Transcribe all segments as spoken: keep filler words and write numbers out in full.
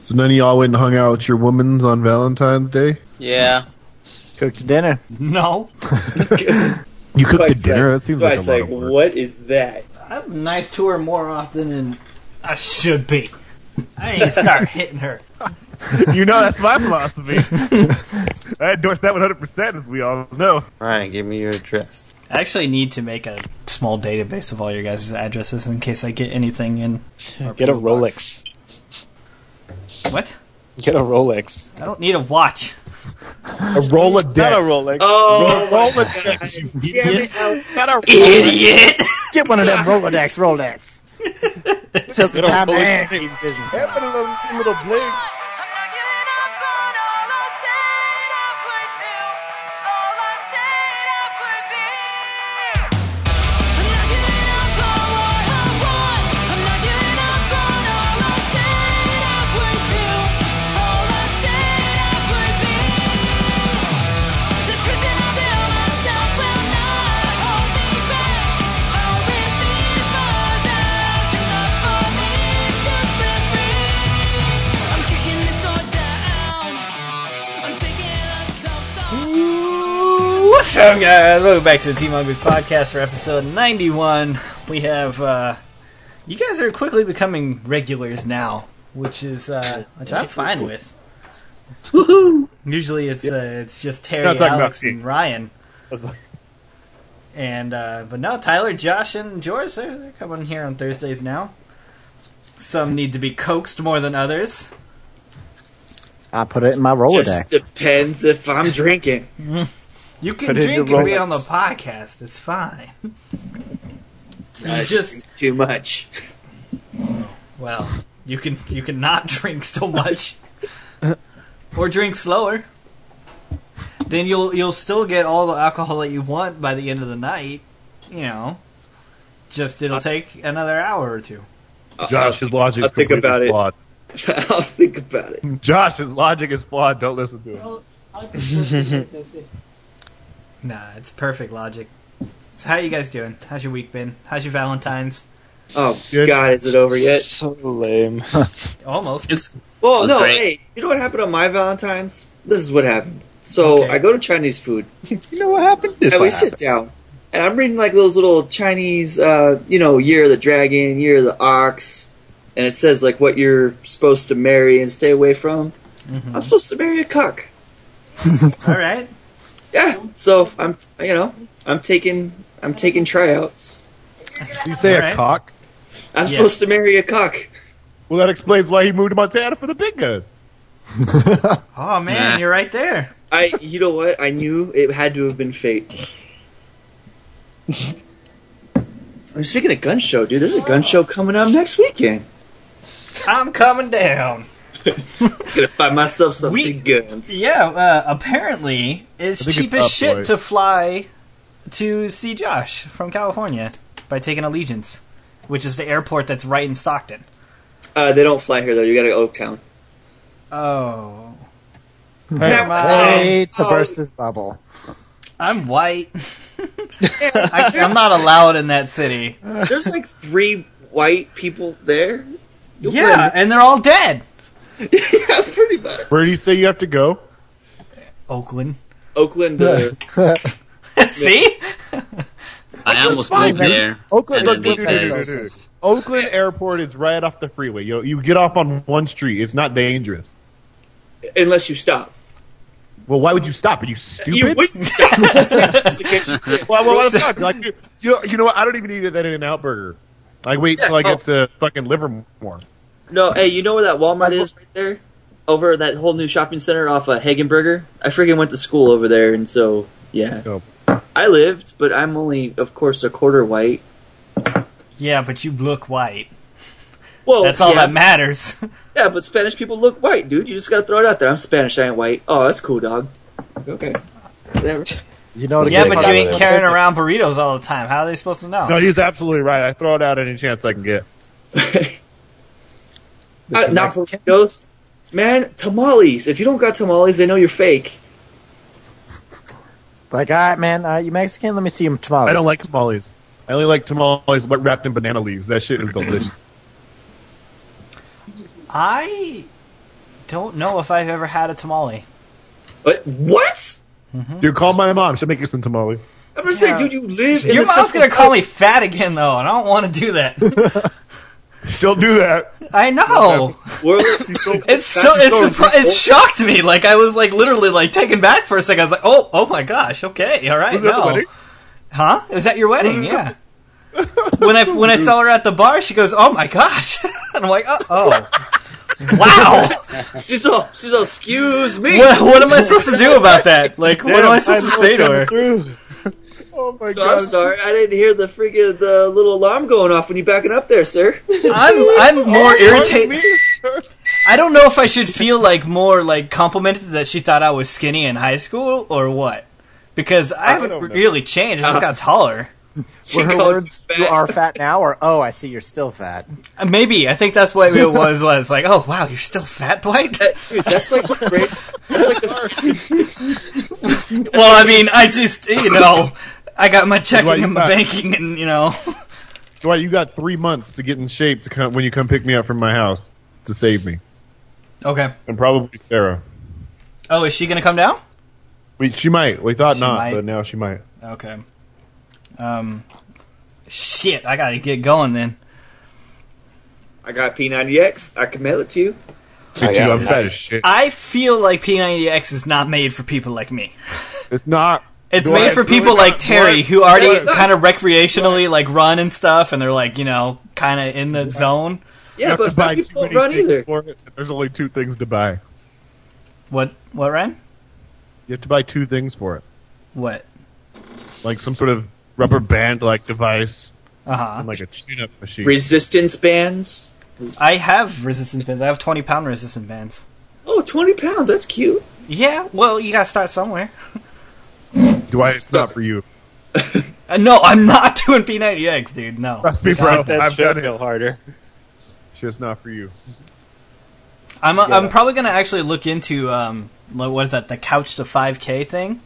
So none of y'all went and hung out with your womans on Valentine's Day? Yeah. Cooked dinner. No. You cooked Quite a dinner? like, That seems like a lot like, of work. what is that? I have a nice to her more often than I should be. I ain't start hitting her. You know, that's my philosophy. I endorse that one hundred percent, as we all know. Ryan, give me your address. I actually need to make a small database of all your guys' addresses in case I get anything in. our Get a P O box. Rolex. What? Get a Rolex. I don't need a watch. A Rolodex. Not a Rolex. Oh, Rolodex, you idiot. Not a Idiot! Get one of them Rolodex, Rolex. Just the time to hand these business Have a cards. little, little bling. What's up, guys? Welcome back to the Team Hungers podcast for episode ninety-one. We have, uh, you guys are quickly becoming regulars now, which is, uh, which I'm fine with. Woohoo! Usually it's, uh, it's just Not Terry, talking Alex, about me. and Ryan. I was like, And, uh, but no, Tyler, Josh, and George, they're, they're coming here on Thursdays now. Some need to be coaxed more than others. I put it in my Just Rolodex. depends if I'm drinking. You can Put it in drink your and be Rolex. on the podcast. It's fine. I You just, drink too much. well, you can you can not drink so much, or drink slower. Then you'll you'll still get all the alcohol that you want by the end of the night. You know, just it'll take another hour or two. Josh's logic is I'll think completely about it. flawed. I'll think about it. Josh's logic is flawed. Don't listen to him. Nah, it's perfect logic. So how you guys doing? How's your week been? How's your Valentine's? Oh, Good. God, is it over yet? So lame. Almost. It's Well, was no, great. hey, you know what happened on my Valentine's? This is what happened. So, Okay. I go to Chinese food, You know what happened? This and we what sit down, and I'm reading like those little Chinese, uh, you know, Year of the Dragon, Year of the Ox, and it says like what you're supposed to marry and stay away from. Mhm. I'm supposed to marry a cuck. All right. Yeah, so I'm, you know, I'm taking, I'm taking tryouts. Did you say Alright. a cock? I'm Yeah. supposed to marry a cuck. Well, that explains why he moved to Montana for the big guns. Oh man, Nah. you're right there. I, you know what? I knew it had to have been fate. I'm speaking of gun show, dude. There's a gun show coming up next weekend. I'm coming down. Gonna buy myself some We- big guns. Yeah, uh, apparently it's I think cheap it's as shit up, to fly to see Josh from California by taking Allegiance, which is the airport that's right in Stockton. Uh, they don't fly here though. You gotta go Oaktown. Oh. Hey, Never mind. Way to Oh. burst this bubble. I'm white. I, I'm not allowed in that city. There's like three white people there. You'll Yeah, and they're all dead. blend- yeah, pretty much. where do you say you have to go? Oakland. Oakland. Uh, See? I almost fine, moved man. there. Oakland, And look, then look, look, because- look, look, look. Oakland Airport is right off the freeway. You know, you get off on one street. It's not dangerous. unless you stop. Well, why would you stop? Are you stupid? You wouldn't stop. Just in case you did. Well, well, what the fuck? Like, you, you know, you know what? I don't even eat that In-N-Out burger. I wait till I Yeah, get to fucking Livermore. No, hey, you know where that Walmart is right there? Over that whole new shopping center off of Hagenberger? I freaking went to school over there, and so, yeah. Oh. I lived, but I'm only, of course, a quarter white. Yeah, but you look white. Whoa, That's all yeah, that matters. Yeah, but Spanish people look white, dude. You just gotta throw it out there. I'm Spanish, I ain't white. Oh, that's cool, dog. Okay. Whatever. You know the Yeah, good but part you ain't about carrying this? around burritos all the time. How are they supposed to know? No, he's absolutely right. I throw it out any chance I can get. Uh, not burritos. Man, tamales. If you don't got tamales, they know you're fake. Like, all right, man, uh, you Mexican? Let me see your tamales. I don't like tamales. I only like tamales but wrapped in banana leaves. That shit is delicious. I don't know if I've ever had a tamale. But what? Dude, call my mom. She'll make you some tamale. I'm gonna say, dude, you live in Your the mom's Central gonna call Valley. me fat again, though, and I don't want to do that. She'll do that. I know. World- It's so it's surpri- it shocked me. Like I was like literally like taken back for a second. I was like, oh, oh my gosh. Okay, all right. Was it at the No. wedding? Huh? It was at your wedding? Yeah. When I when I saw her at the bar, she goes, "Oh my gosh!" And I'm like, "Oh, oh. Wow." she's all, she's all, excuse me. What, what am I supposed to do about that? Like, what am I supposed to say to her? Through. Oh my So god. I'm sorry, I didn't hear the freaking the little alarm going off when you backing up there, sir. I'm I'm more Pardon irritated. me? I don't know if I should feel like more like complimented that she thought I was skinny in high school or what. Because I haven't don't know. really changed. I just got taller. She Were her called words, you you fat. are fat now, or, oh, I see you're still fat. Uh, Maybe. I think that's what it was. Was like, oh, wow, you're still fat, Dwight? That- dude, that's like the phrase. That's like the Well, I mean, I just, you know, I got my checking Dwight, you and my got- banking and, you know. Dwight, you got three months to get in shape to come when you come pick me up from my house to save me, Okay. and probably Sarah. Oh, is she going to come down? We she might. We thought She not, might. but now she might. Okay. Um, shit, I got to get going then. I got P ninety X. I can mail it to you. Me I too, got I'm it. fat as shit. I feel like P ninety X is not made for people like me. It's not. It's Do made I for really people not- like Terry what? who already What? kind of recreationally like run and stuff, and they're like, you know, kind of in the zone. You Yeah, have but to some buy too people many run things either. for it. There's only two things to buy. What? What, Ryan? You have to buy two things for it, What? like some sort of rubber band-like device Uh huh. and like a tune-up machine. Resistance bands. I have resistance bands. I have twenty pound resistance bands. Oh, twenty pounds. That's cute. Yeah, well, you gotta start somewhere. Dwight, it's not for you. Uh, no, I'm not doing P ninety X, dude. No. Trust me, bro. Make that I've done treadmill it. harder. Shit's not for you. I'm uh, I'm probably gonna actually look into um like, what is that, the couch to five K thing.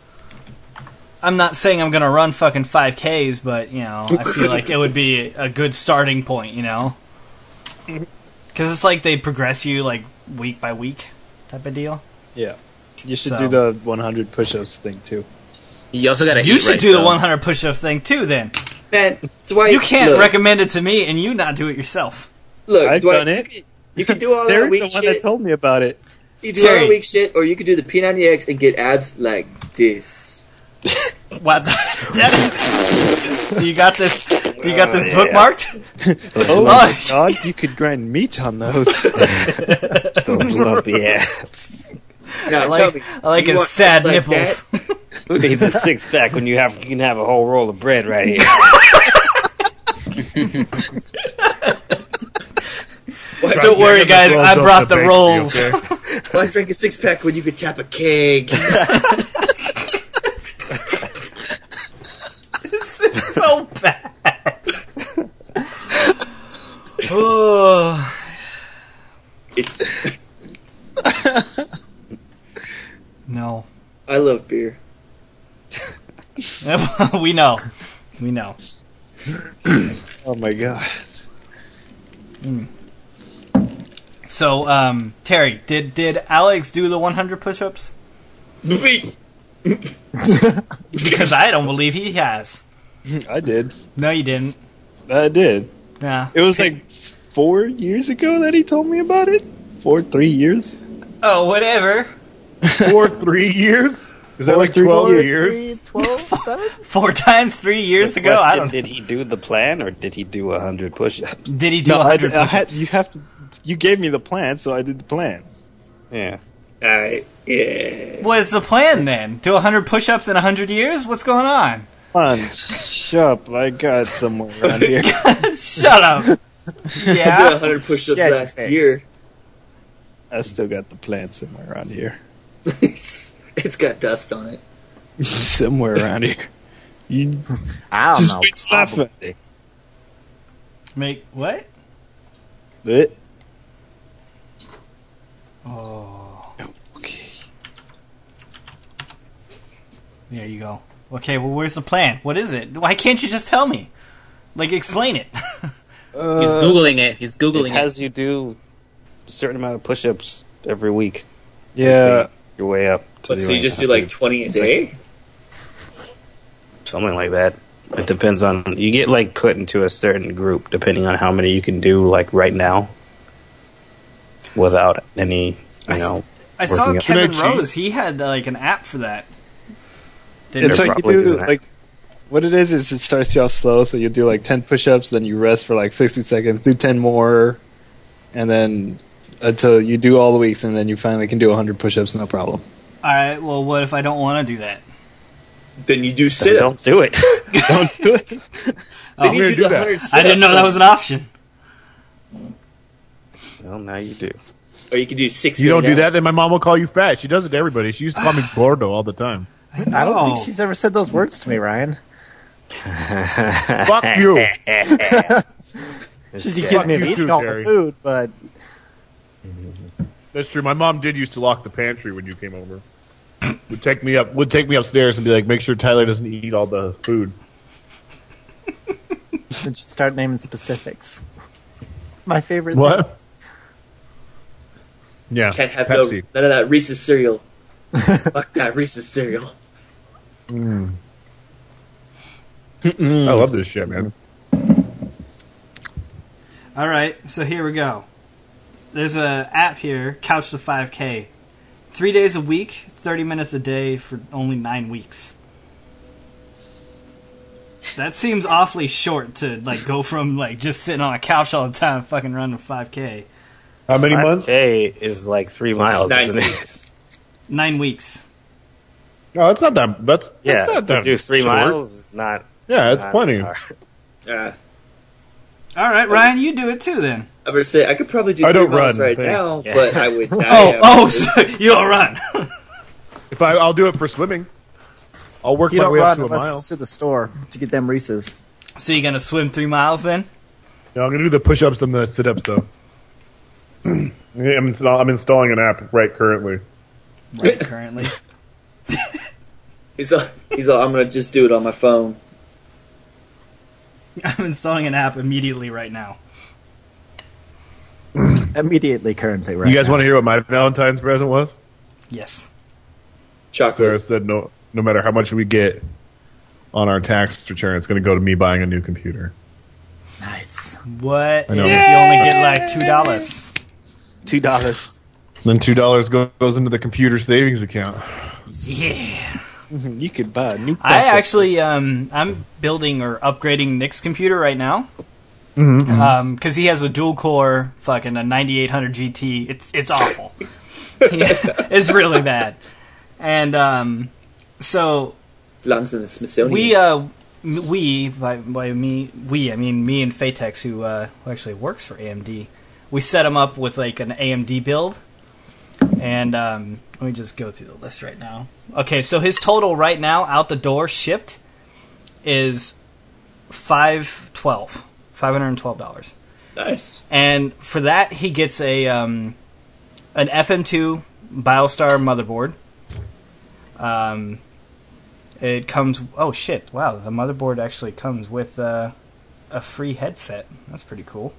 I'm not saying I'm gonna run fucking five Ks, but you know I feel like it would be a good starting point, you know, because it's like they progress you like week by week type of deal. Yeah. You should So- do the one hundred push-ups thing too. You also gotta You eat should right, do the though. one hundred push-up thing too. Then Man, Dwight. you can't look, recommend it to me and you not do it yourself. Look, I've Dwight, done it. You can, you can do all that There's weak the one shit. that told me about it. You do all Terry. that weak shit, or you could do the P ninety X and get abs like this. What? The, that, you got this? You got this bookmarked? Oh Oh. my god, you could grind meat on those. Those lumpy abs. Now, I tell like me, I like you his want sad abs like nipples. that? Who needs a six pack when you have you can have a whole roll of bread right here? Why, Don't worry, guys. I Rolls brought up the the rolls. bakery, okay? why drink a six pack when you could tap a keg? This is so bad. Oh. It's, No. I love beer. We know. We know. Oh my god. So, um, Terry, did did Alex do the one hundred push-ups? Me. Because I don't believe he has. I did. No, you didn't. I did. Yeah. It was like four years ago that he told me about it. Four, three years. Oh, whatever. Four, three years? Is that Four, like three, twelve four, years? Three, twelve, seven? Four times three years The ago. I question, don't. did he do the plan or did he do a hundred push-ups? Did he do No, a I, hundred I had, push-ups? you have to. You gave me the plan, so I did the plan. Yeah. Alright, yeah. What is the plan then? Do a hundred push-ups in a hundred years? What's going on? Come on, shut up. I got somewhere around here. Shut up. I did Yeah. one hundred push-ups Shut your last face. year. I still got the plan somewhere around here. it's, it's got dust on it. Somewhere around here. You I don't just know. make stuff Probably. at it. Make what? It. Oh. Okay. There you go. Okay, well, where's the plan? What is it? Why can't you just tell me? Like, explain it. He's googling it. He's It googling it. has you do a certain amount of push-ups every week. Yeah. Your way up. To But so you just do like twenty a day? Something like that. It depends on, you get like put into a certain group depending on how many you can do like right now without any, you know. I saw working Kevin Can I cheat? Rose. He had uh, like an app for that. Didn't It's he? like you probably do, isn't it? like, what it is is it starts you off slow, so you do like ten push-ups, then you rest for like sixty seconds, do ten more, and then until you do all the weeks, and then you finally can do one hundred push-ups, no problem. All right. Well, what if I don't want to do that? Then you do Then sit-ups. don't do it. Don't do it. Then Oh, you we're do gonna the do that. one hundred sit-ups. I didn't know that was an option. Well, now you do. Or you can do six. You don't do minute that, then abs. my mom will call you fat. She does it to everybody. She used to call me Gordo all the time. I don't think Oh. she's ever said those words to me, Ryan. Fuck you. She's accused me of you eating too, all Jerry. the food, but That's true. My mom did used to lock the pantry when you came over. Would take me up. Would take me upstairs and be like, "Make sure Tyler doesn't eat all the food." then she'd start naming specifics. My favorite What? Yeah, Can't have no, Pepsi. none of that Reese's cereal. Fuck that Reese's cereal. I love this shit, man. All right. So here we go. There's a app here, Couch to five K. Three days a week, thirty minutes a day for only nine weeks. That seems awfully short to like go from like just sitting on a couch all the time, fucking running five K. How many months? K is like three miles, Nine isn't it? weeks. Nine weeks. No, that's not that. That's, that's Yeah, not to that do three short. miles is not. Yeah, it's not plenty. hard. Yeah. All right, Ryan, you do it too then. I would say I could probably do I three don't miles run, right thanks. now, Yeah. but I would. Oh, I, oh, so you don't run. If I, I'll do it for swimming. I'll work You my don't way up run to a unless mile. it's to the store to get them Reese's. So you're gonna swim three miles then? No, I'm gonna do the push-ups and the sit-ups though. I'm, install, I'm installing an app right currently. Right, currently. he's all, he's all, I'm gonna just do it on my phone. I'm installing an app immediately right now. Immediately, currently, right You guys now. want to hear what my Valentine's present was? Yes. Chocolate. Sarah said no. No matter how much we get on our tax return, it's going to go to me buying a new computer. Nice. What I know. if you only get like two dollars? Two dollars. Then two dollars goes into the computer savings account. Yeah. You could buy a new. I processor. actually, um, I'm building or upgrading Nick's computer right now. Mm-hmm. Um, because he has a dual core, fucking a ninety-eight hundred G T. It's it's awful. It's really bad. And um, so Belongs in the Smithsonian. we uh m- we by by me we I mean me and Fatex who uh who actually works for A M D. We set him up with like an A M D build. And um, let me just go through the list right now. Okay, so his total right now out the door shipped is five twelve, five hundred and twelve dollars. Nice. And for that, he gets a um, an F M two BioStar motherboard. Um, it comes. Oh shit! Wow, the motherboard actually comes with uh, a free headset. That's pretty cool.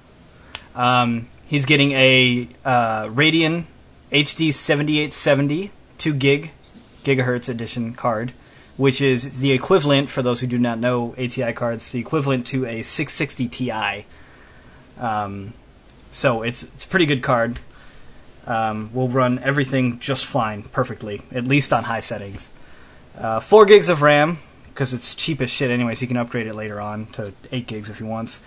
Um, he's getting a uh, Radeon H D seventy-eight seventy two gig gigahertz edition card, which is the equivalent, for those who do not know A T I cards, the equivalent to a six sixty Ti. Um, so it's it's a pretty good card. Um, will run everything just fine, perfectly, at least on high settings. Uh, Four gigs of RAM, because it's cheap as shit anyway, so you can upgrade it later on to eight gigs if he wants.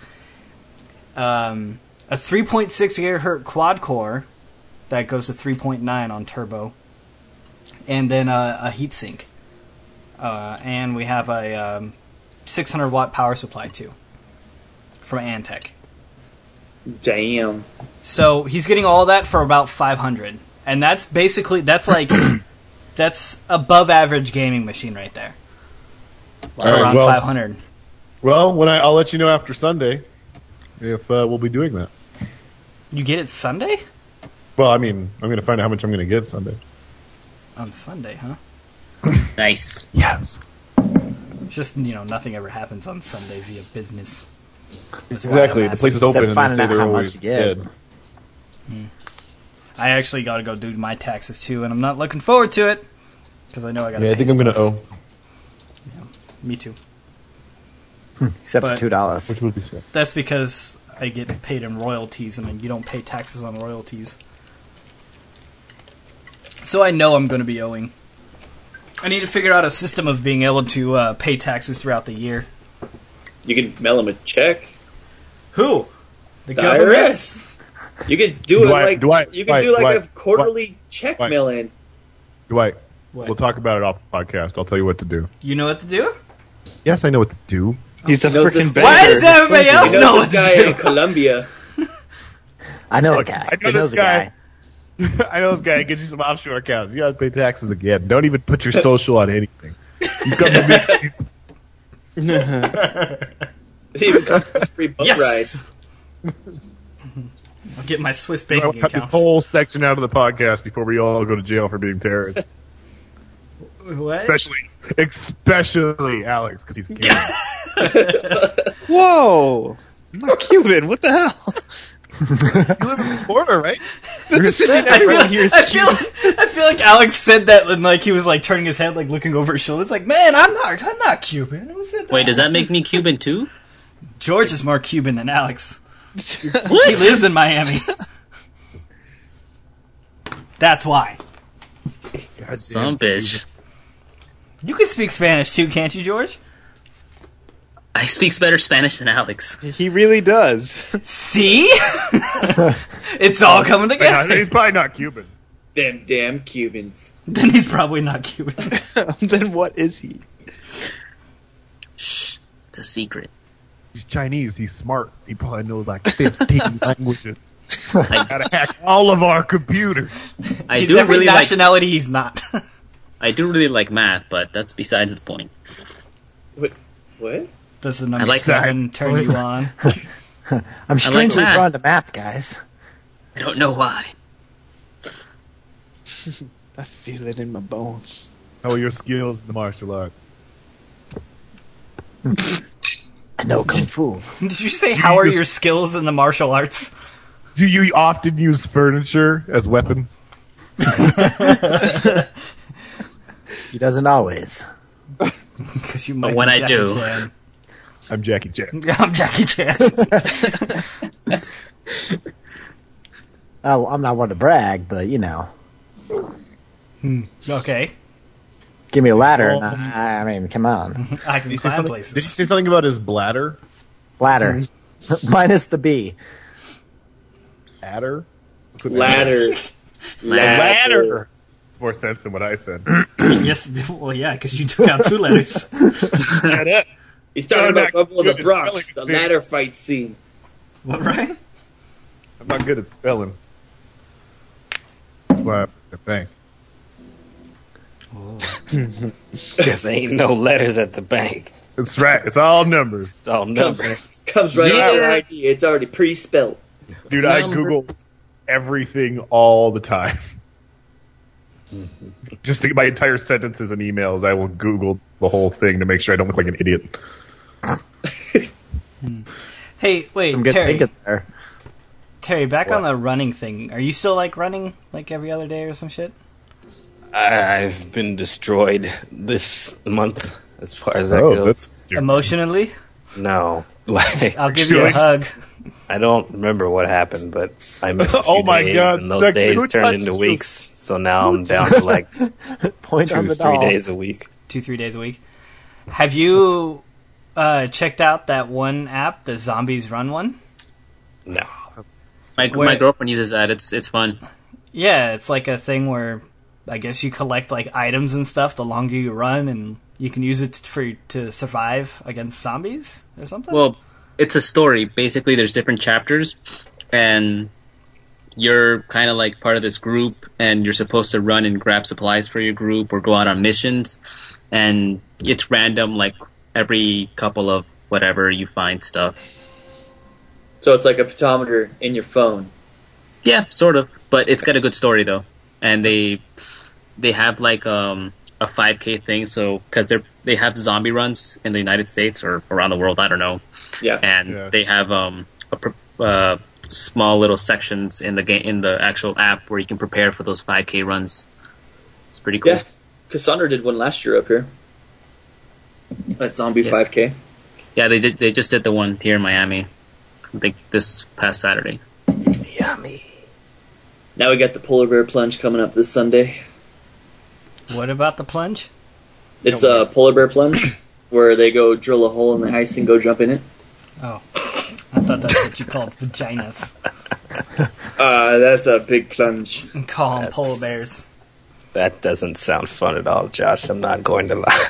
Um, a three point six gigahertz quad core that goes to three point nine on turbo, and then a, a heatsink. Uh, and we have a um, six hundred watt power supply too from Antec. Damn. So he's getting all that for about five hundred, and that's basically that's like that's above average gaming machine right there. All right, Around well- five hundred. Well, when I, I'll let you know after Sunday if uh, we'll be doing that. You get it Sunday? Well, I mean, I'm going to find out how much I'm going to get Sunday. On Sunday, huh? Nice. Yes. It's just, you know, nothing ever happens on Sunday via business. That's why Exactly. I'm The asking. place is open Except and they finding say out they're how much always you get. dead. I actually got to go do my taxes too, and I'm not looking forward to it because I know I got to. Yeah, I think I'm gonna owe. Yeah, me too. Except But- for two dollars. Which would be sad. That's because I get paid in royalties, and you don't pay taxes on royalties. So I know I'm going to be owing. I need to figure out a system of being able to uh, pay taxes throughout the year. You can mail them a check. Who? The I R S. You could do, Do it I- like do I- you could Dwight, do like Dwight, a quarterly check Dwight. mail-in. Dwight, What? we'll talk about it off the podcast. I'll tell you what to do. You know what to do? Yes, I know what to do. He's a He knows this- freaking banker. Why does everybody else You know know what this to guy do? in Colombia. I know a guy. I know He knows this a guy. guy. I know this guy. Get you some offshore accounts. You gotta pay taxes again. Don't even put your social on anything. You come to me. It even comes with free boat Yes! ride. I'll get my Swiss I'll banking cut this accounts. whole section out of the podcast before we all go to jail for being terrorists. What? Especially, especially Alex, because he's Cuban. Whoa! I'm not Cuban. What the hell? You live in Florida, right? That doesn't mean I everyone feel, here is I, feel, Cuban. I feel like Alex said that and like he was like turning his head, like looking over his shoulder. It's like, man, I'm not, I'm not Cuban. Who said that? Wait, does that make me Cuban too? George is more Cuban than Alex. He What? lives in Miami. That's why. Goddamn Some bitch. You can speak Spanish too, can't you, George? I speak better Spanish than Alex. He really does. See? It's all coming Cuban. together. He's probably not Cuban. Them damn Cubans. Then he's probably not Cuban. Then what is he? Shh, it's a secret. He's Chinese. He's smart. He probably knows like fifteen languages. I, Gotta hack all of our computers. I he's do every really like. nationality he's not. I do really like math, but that's besides the point. What? What? Does the number like seven that. turn you on? I'm strangely math. drawn to math, guys. I don't know why. I feel it in my bones. How are your skills in the martial arts? I know kung fu. Did you say, how are your skills in the martial arts? Do you often use furniture as weapons? He doesn't always. Because you might But when be I Jackie do. Chan. I'm Jackie Chan. I'm Jackie Chan. Oh, I'm not one to brag, but you know, Okay. give me a ladder. And Well, I, I mean, come on, I can Did you, say climb something, places. did you say something about his bladder? ladder minus the B. Adder? What's it- Ladder. Ladder. More sense than what I said. Yes, well, yeah, because you took out two letters. Shut up. He's talking I'm about not Bubble of the good at Bronx, spelling the things. ladder fight scene. What, right? I'm not good at spelling. That's why I think. Because there ain't no letters at the bank. That's right. It's all numbers. It's all numbers. Comes, comes right Yeah. out your I D. It's already pre-spelled. Dude, I Numbers. Google everything all the time. Just to get my entire sentences and emails, I will Google the whole thing to make sure I don't look like an idiot. Hey, wait, I'm good Terry. thinking there. Terry, back What? on the running thing. Are you still like running like every other day or some shit? I've been destroyed this month as far as that Oh, goes. that's Emotionally? No. Like, I'll give you a Sure. hug. I don't remember what happened, but I missed a few Oh my days, God, and those Dexter, days who turned touched into you? weeks. So now I'm down to like Point on two, the three doll. days a week. Two, three days a week. Have you uh, checked out that one app, the Zombies Run one? No. My Where- my girlfriend uses that. It's it's fun. Yeah, it's like a thing where I guess you collect like items and stuff the longer you run, and you can use it for to survive against zombies or something. Well, it's a story. Basically, there's different chapters, and you're kind of like part of this group, and you're supposed to run and grab supplies for your group or go out on missions, and it's random. Like every couple of whatever, you find stuff. So it's like a pedometer in your phone. Yeah, sort of, but it's got a good story though, and they they have like um, a five K thing. So because they're they have zombie runs in the United States or around the world, I don't know. Yeah. And Yeah. they have um, a, pr- uh, small little sections in the game in the actual app where you can prepare for those five K runs. It's pretty cool. Yeah, Cassandra did one last year up here. At Zombie Yeah. five K. Yeah, they did. They just did the one here in Miami. I think this past Saturday. Yummy. Now we got the Polar Bear Plunge coming up this Sunday. What about the plunge? It's a Polar Bear Plunge where they go drill a hole in the ice and go jump in it. Oh, I thought that's what you called vaginas. Uh, that's a big plunge. And call them That's- polar bears. That doesn't sound fun at all, Josh. I'm not going to lie.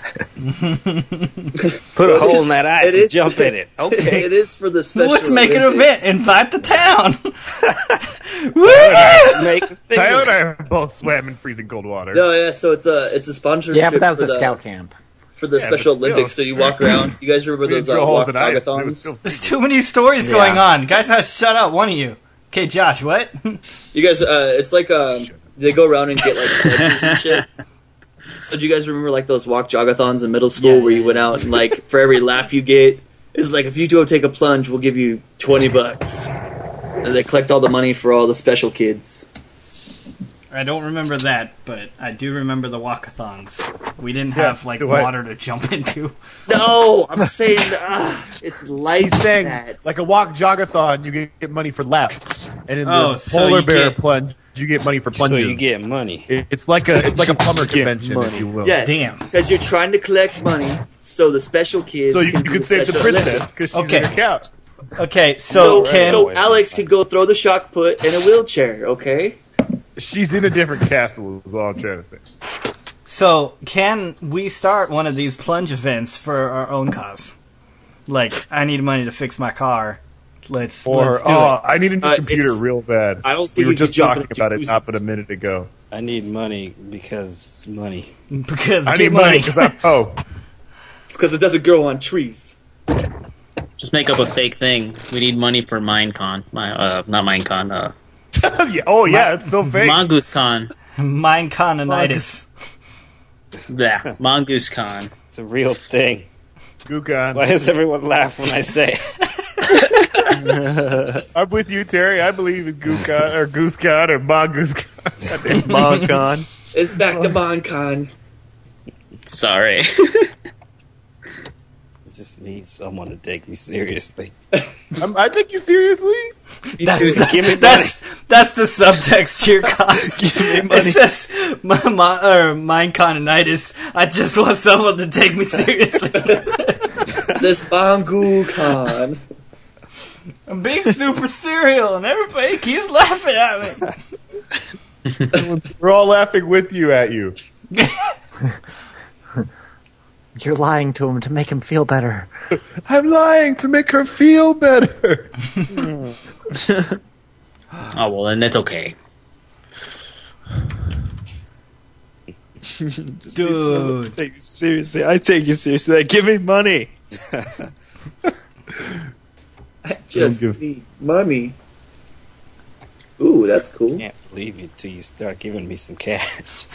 Put a hole in that ice It and is- jump in it. Okay. It is for the special Let's make it an Olympics. event. Invite the town. Woo! Make the thing. Tyler and I have both swam in freezing cold water. No, yeah, so it's a it's a sponsorship. Yeah, but that was for a the, scout camp. for the Yeah, Special but still. Olympics. So you walk around. You guys remember We those didn't uh, drill holes walk in ice, but it was talkathons? still There's too many stories Yeah. going on. Guys, uh, shut up. One of you. Okay, Josh, what? You guys, uh, it's like um, they go around and get like pledges and shit. So do you guys remember like those walk jogathons in middle school Yeah, where you yeah, went out and like for every lap you get, it's like if you go take a plunge, we'll give you twenty bucks. And they collect all the money for all the special kids. I don't remember that, but I do remember the walkathons. We didn't Yeah, have like do I- water to jump into. No, I'm saying ah, it's like He's saying, that. like a walk jogathon, you get, get money for laps, and in Oh, the so polar you bear get- plunge, you get money for So plunges. you get money. It- it's like a it's like a plumber convention, if you will. Yes, Damn. because you're trying to collect money so the special kids So you, can you do can save the Special princess Olympics. because she's Okay. in your couch. Okay, so, So, can so Wait, Alex wait, can go throw the shock put in a wheelchair, okay? She's in a different castle. Is all I'm trying to say. so can we start one of these plunge events for our own cause? Like, I need money to fix my car. Let's, Or let's do oh, it. I need a new Uh, computer it's- real bad. I don't we think were you could just jump in talking a about it jacuzzi. not but a minute ago. I need money because money. Because I get need money because I'm oh Because it doesn't grow on trees. Just make up a fake thing. We need money for Minecon. My, uh, not Minecon. Uh, yeah, oh yeah, it's so fake. Mongoose Con. Mine cononitis. Yeah, Mongoose Con. It's a real thing. Gukon. Why does everyone laugh when I say it? I'm with you, Terry. I believe in Gukon or GooseCon or MonGooseCon. MonCon. It's back to BonCon. Sorry. I just need someone to take me seriously. I'm, I take you seriously. That's, Give me that's, that's the subtext to your cause. Give me It money. says, my, my, or mine cononitis. I just want someone to take me seriously. That's BonGooCon. I'm being super serial and everybody keeps laughing at me. We're all laughing with you at you. You're lying to him to make him feel better. I'm lying to make her feel better. Oh, well, then that's okay. Just need someone to Dude. take you seriously. I take you seriously. Like, give me money. I just Don't give- need money. Ooh, that's I cool. can't believe you till you start giving me some cash.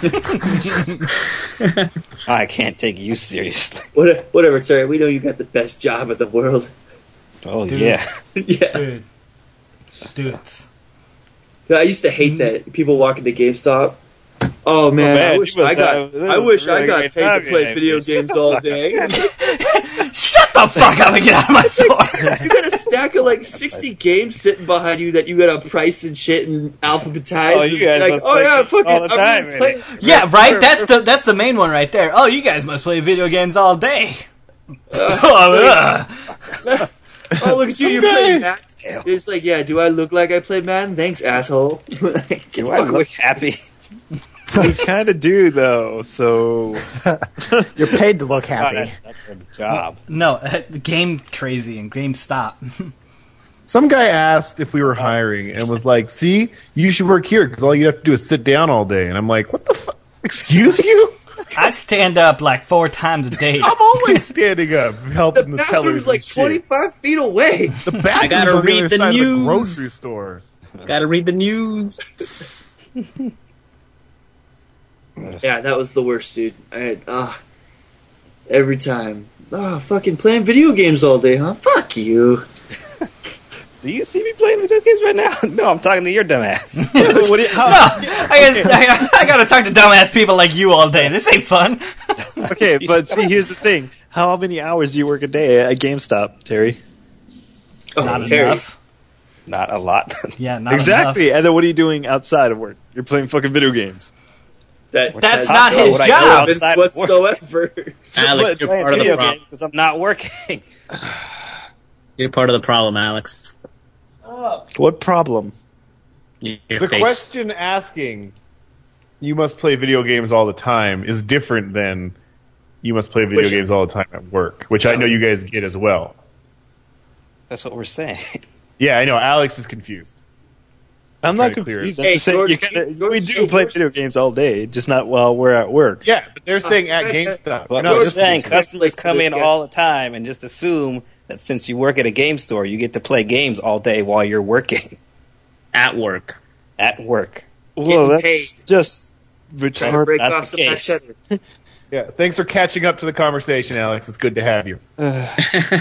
I can't take you seriously. What, whatever, Terry. We know you got the best job in the world. Oh Dude. yeah. Yeah. Dude. Dudes. I used to hate that. People walk into GameStop. Oh man, man, I wish you I must got. have- this I is wish a I really got great paid job to play you video had. Shut games the all fuck day. Shut the fuck up and get out of my store. You got a stack of like sixty games sitting behind you that you got to price and shit and alphabetize. Oh, you and guys like, must oh play yeah, games fuck all it, the I'm time, gonna play- really. Yeah, right? That's the that's the main one right there. Oh, you guys must play video games all day. Oh, ugh. Oh, look at you, you're playing Madden. It's like, yeah, do I look like I play Madden? Thanks, asshole. Get the Do I fuck look away. happy? You kind of do, though. So You're paid to look Oh, happy. that's, that's a job. No, uh, the game crazy and game stop. Some guy asked if we were hiring and was like, "See, you should work here because all you have to do is sit down all day." And I'm like, "What the fuck? Excuse you? I stand up like four times a day. I'm always standing up, The helping the, tellers bathroom's like and shit. twenty-five feet away. The bathroom's gotta on the read other the side of the news. grocery store. Gotta read the news. Yeah, that was the worst, dude. I had, ah, every time. Ah, fucking playing video games all day, huh? Fuck you. Do you see me playing video games right now? No, I'm talking to your dumbass. Yeah, but what do you, how, No, I, gotta, I, I gotta talk to dumbass people like you all day. This ain't fun. Okay, but see, here's the thing. How many hours do you work a day at GameStop, Terry? Oh, Not Terry. enough. Not a lot. Yeah, not Exactly. enough. And then what are you doing outside of work? You're playing fucking video games. That, That's has not no his What I job. do relevance outside of work. whatsoever. Alex, you're part of the problem. Because I'm not working. You're part of the problem, Alex. What problem? Your the face. question asking, you must play video games all the time, is different than you must play video Which- games all the time at work, which I know you guys get as well. That's what we're saying. Yeah, I know. Alex is confused. I'm Try not to clear it. confused. I'm Hey, just saying George, you gotta, George, we do hey, play George. video games all day, just not while we're at work. Yeah, but they're saying at Uh, GameStop. But No, we're this is- saying customers Like come this in guy. all the time and just assume that since you work at a game store, you get to play games all day while you're working At work. at work. Whoa, that's paid. just Trying to retarded. break not off the some of that case. cheddar. yeah, thanks for catching up to the conversation, Alex. It's good to have you. I'm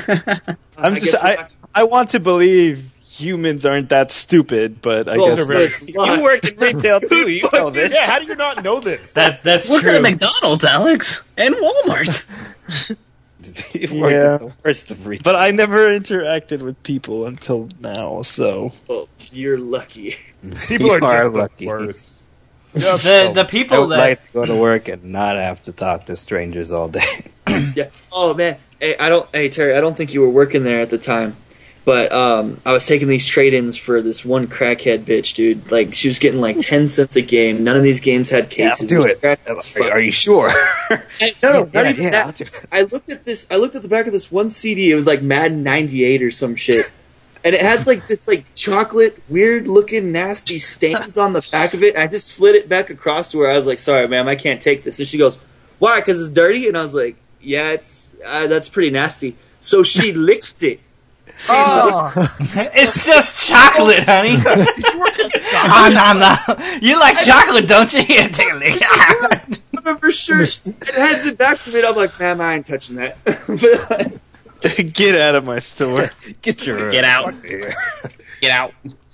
I just, guess we're I, not- I want to believe humans aren't that stupid, but I Well, guess very- You work in retail too. You know this. Yeah, how do you not know this? That, that's Work true. at McDonald's, Alex. And Walmart. You've worked Yeah. at the worst of retail. But I never interacted with people until now, so Well, you're lucky. People You are just lucky. the worst. The, the I people would that... like to go to work and not have to talk to strangers all day. Yeah. Oh man. Hey, I don't. Hey Terry, I don't think you were working there at the time, but um, I was taking these trade-ins for this one crackhead bitch, dude. Like she was getting like ten cents a game. None of these games had Yeah, cases. I'll do it. Crackhead's Are, are fucking- you sure? Hey, no, no, not yeah, even yeah, that. I'll do it. I looked at this. I looked at the back of this one C D. It was like Madden ninety-eight or some shit, and it has like this like chocolate, weird-looking, nasty stains on the back of it. And I just slid it back across to her. I was like, "Sorry, ma'am, I can't take this." And she goes, "Why? Because it's dirty?" And I was like, "Yeah, it's uh, that's pretty nasty." So she licked it. She Oh, It's just chocolate, honey. I'm, I'm not. You like chocolate, don't you? Here, take a lick. I remember sure and hands it back to me. And I'm like, "Ma'am, I ain't touching that." But, get out of my store. Get your Get out. Get out.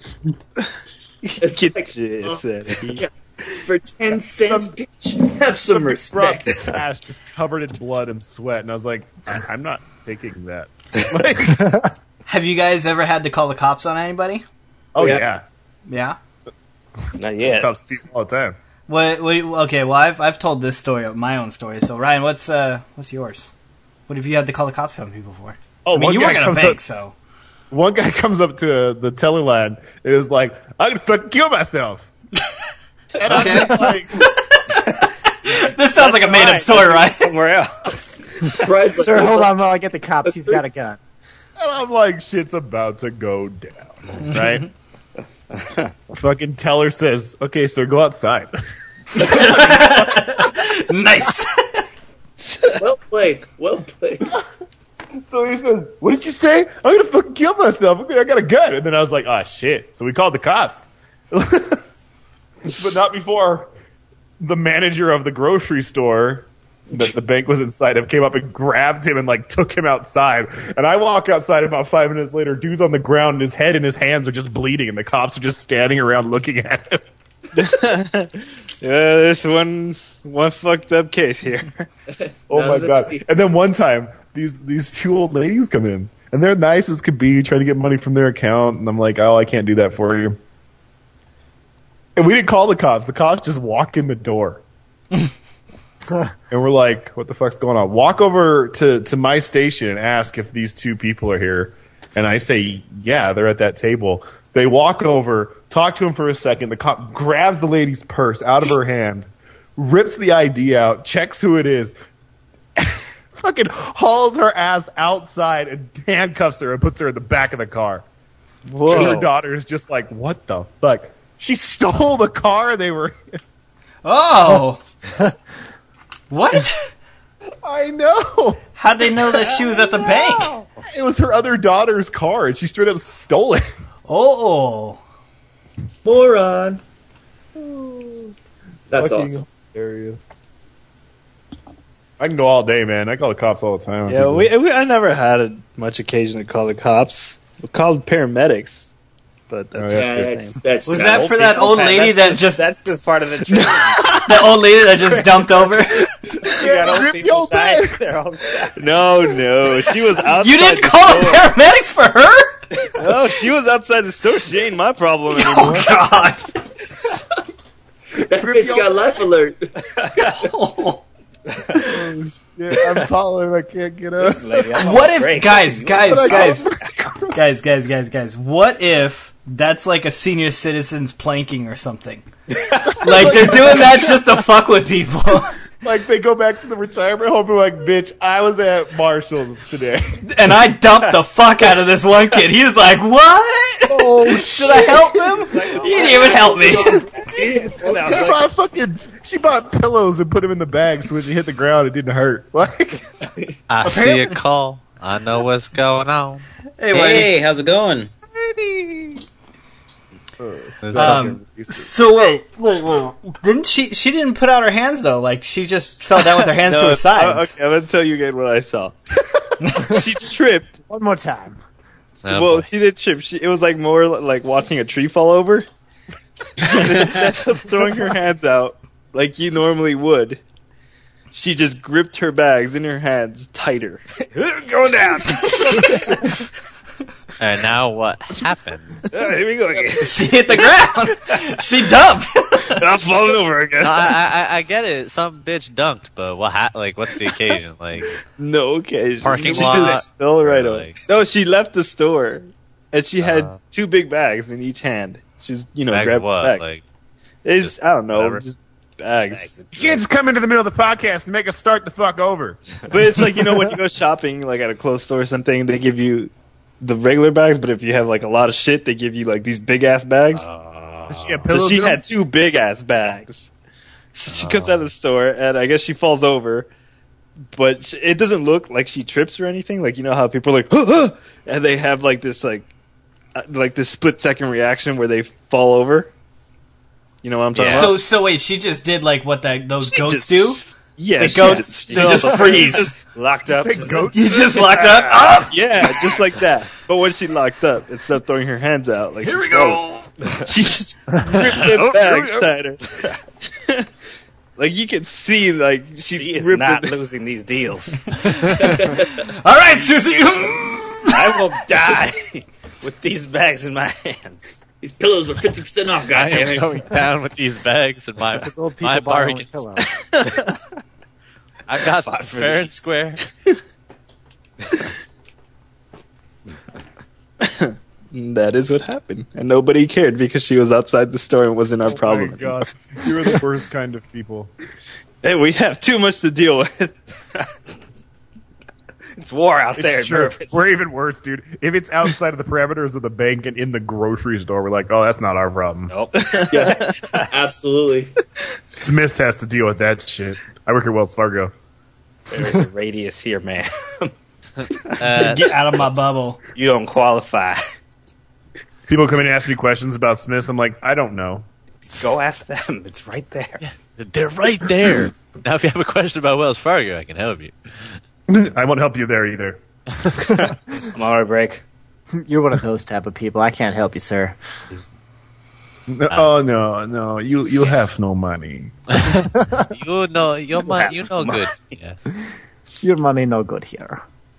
it's Get like, your oh, ass out of here. yeah. For ten cents, bitch, have some respect. Ass just covered in blood and sweat, and I was like, I- I'm not taking that. Like, Have you guys ever had to call the cops on anybody? oh Yeah. yeah, Yeah. Not yet. cops people all the time. What, what? Okay. Well, I've I've told this story, my own story. So Ryan, what's uh what's yours? What have you had to call the cops on people for? Oh, I mean, one you guy work at a comes bank, up- so One guy comes up to the teller line and is like, "I'm gonna fucking kill myself." And I'm just like, this sounds like a made up story, right? Somewhere else. Right, sir, hold on while I get the cops. He's got a gun. and I'm like, shit's about to go down, right? Fucking teller says, "Okay, sir, go outside." Nice. well played, well played. So he says, "What did you say? I'm gonna fucking kill myself. Okay, I got a gun." And then I was like, "Ah, shit." So we called the cops. But not before the manager of the grocery store that the bank was inside of came up and grabbed him and like took him outside. And I walk outside about five minutes later, dude's on the ground and his head and his hands are just bleeding and the cops are just standing around looking at him. Yeah, this one one fucked up case here. Oh Now my let's god. see. And then one time these these two old ladies come in and they're nice as could be, trying to get money from their account, and I'm like, "Oh, I can't do that for you." And we didn't call the cops. The cops just walk in the door. And we're like, "What the fuck's going on?" Walk over to, to my station and ask if these two people are here. And I say, "Yeah, they're at that table." They walk over, talk to him for a second. The cop grabs the lady's purse out of her hand, rips the I D out, checks who it is, fucking hauls her ass outside and handcuffs her and puts her in the back of the car. Whoa. And her daughter is just like, "What the fuck?" She stole the car they were in. Oh. What? I know. How'd they know that she was at the bank? It was her other daughter's car, and she straight up stole it. Oh. Moron. That's Fucking awesome. hilarious. I can go all day, man. I call the cops all the time. Yeah, we, we I never had a, much occasion to call the cops. We're called paramedics, but that's Oh, not Yeah, the that's, same. that's Was not that old for that people. old lady that's that just, just that's just part of the training. the old lady that just dumped over? You got old Rip people your dying back. there all the time. No, no, she was outside. You didn't the call store. paramedics for her? No, she was outside the store. She ain't my problem anymore. Oh God! That bitch got life alert. Yeah, I'm taller. I can't get up. Lady, I'm on What if, break. guys, guys, But I guys, don't- guys, guys, guys, guys? What if that's like a senior citizens planking or something? Like they're doing that just to fuck with people. Like they go back to the retirement home and like, bitch, I was at Marshall's today. And I dumped the fuck out of this one kid. He was like, "What? Oh, Should I help him?" He didn't even help me. And I was She like, bought fucking. She bought pillows and put them in the bag so when she hit the ground, it didn't hurt. Like, I see a call. I know what's going on. Hey, Whitey. Hey, how's it going? Um, so wait, wait, wait. Didn't she? She didn't put out her hands though. Like she just fell down with her hands to No, her sides. okay, I'm gonna tell you again what I saw. She tripped. One more time. Oh, well, boy. she did trip. She, it was like more li- like watching a tree fall over. And instead of throwing her hands out like you normally would, she just gripped her bags in her hands tighter. going down. And now what happened? Oh, here we go again. She hit the ground. She dumped. And I'm falling over again. No, I, I I get it. Some bitch dunked, but what? Ha- like, what's the occasion? Like, No occasion. Parking she lot, just fell right or, over. like- No, she left the store, and she had Uh, two big bags in each hand. She was, you know, bags of grabbing what? bags. Like, It's, just I don't know, whatever. just bags. Bags of you can't just come into the middle of the podcast and make us start the fuck over. But it's like, you know, when you go shopping, like at a clothes store or something, they give you the regular bags, but if you have like a lot of shit, they give you like these big ass bags. Does she have So pillows she in them? had two big ass bags. So she comes out of the store, and I guess she falls over, but sh- it doesn't look like she trips or anything. Like, you know how people are like, "Huh, huh," and they have like this like, uh, like this split second reaction where they fall over. You know what I'm talking Yeah. So about? so wait, she just did like what that those She goats just- do. Yeah, the she goats- just- they just freeze. Locked up. Big goat. You just locked up. Up. Yeah, just like that. But when she locked up, instead of throwing her hands out, like Here we go. she just gripped the bags tighter. Like you can see, like she's She is ripped not it- losing these deals. All right, Susie. I will die with these bags in my hands. These pillows were fifty percent off, I am goddammit. going down with these bags and my Because old people my buy only bargains. pillows. I got Fought this for fair and these. square. That is what happened, and nobody cared because she was outside the store and wasn't our Oh problem. my god, you're the worst kind of people. Hey, we have too much to deal with. It's war out there. It's true. Murph. We're even worse, dude. If it's outside of the parameters of the bank and in the grocery store, we're like, oh, that's not our problem. Nope. Yeah, absolutely. Smith has to deal with that shit. I work at Wells Fargo. There's a radius here, man. Uh, Get out of my bubble. You don't qualify. People come in and ask me questions about Smiths. I'm like, I don't know. Go ask them. It's right there. they're right there. Now, if you have a question about Wells Fargo, I can help you. I won't help you there either. I'm on a break. You're one of those type of people. I can't help you, sir. No, oh no, no, you you have no money. You know, you're my, you know good. Yeah. Your money no good here.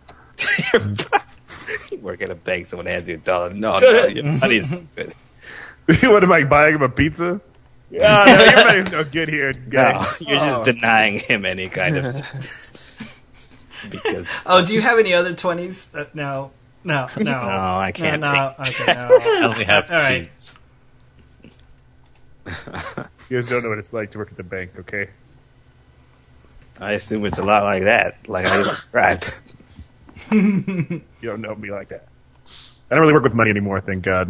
You work at a bank, someone hands you a dollar. No, no, your money's not good. What am I buying him a pizza? Oh, no, your money's no good here, guy. No, you're just Oh. denying him any kind of service. Because Oh, do you have any other twenties? Uh, no, no, no. No, I can't No, no. take- Okay, no. I only have All right. twos. You guys don't know what it's like to work at the bank, okay? I assume it's a lot like that, like I just described. You don't know me like that. I don't really work with money anymore, thank God.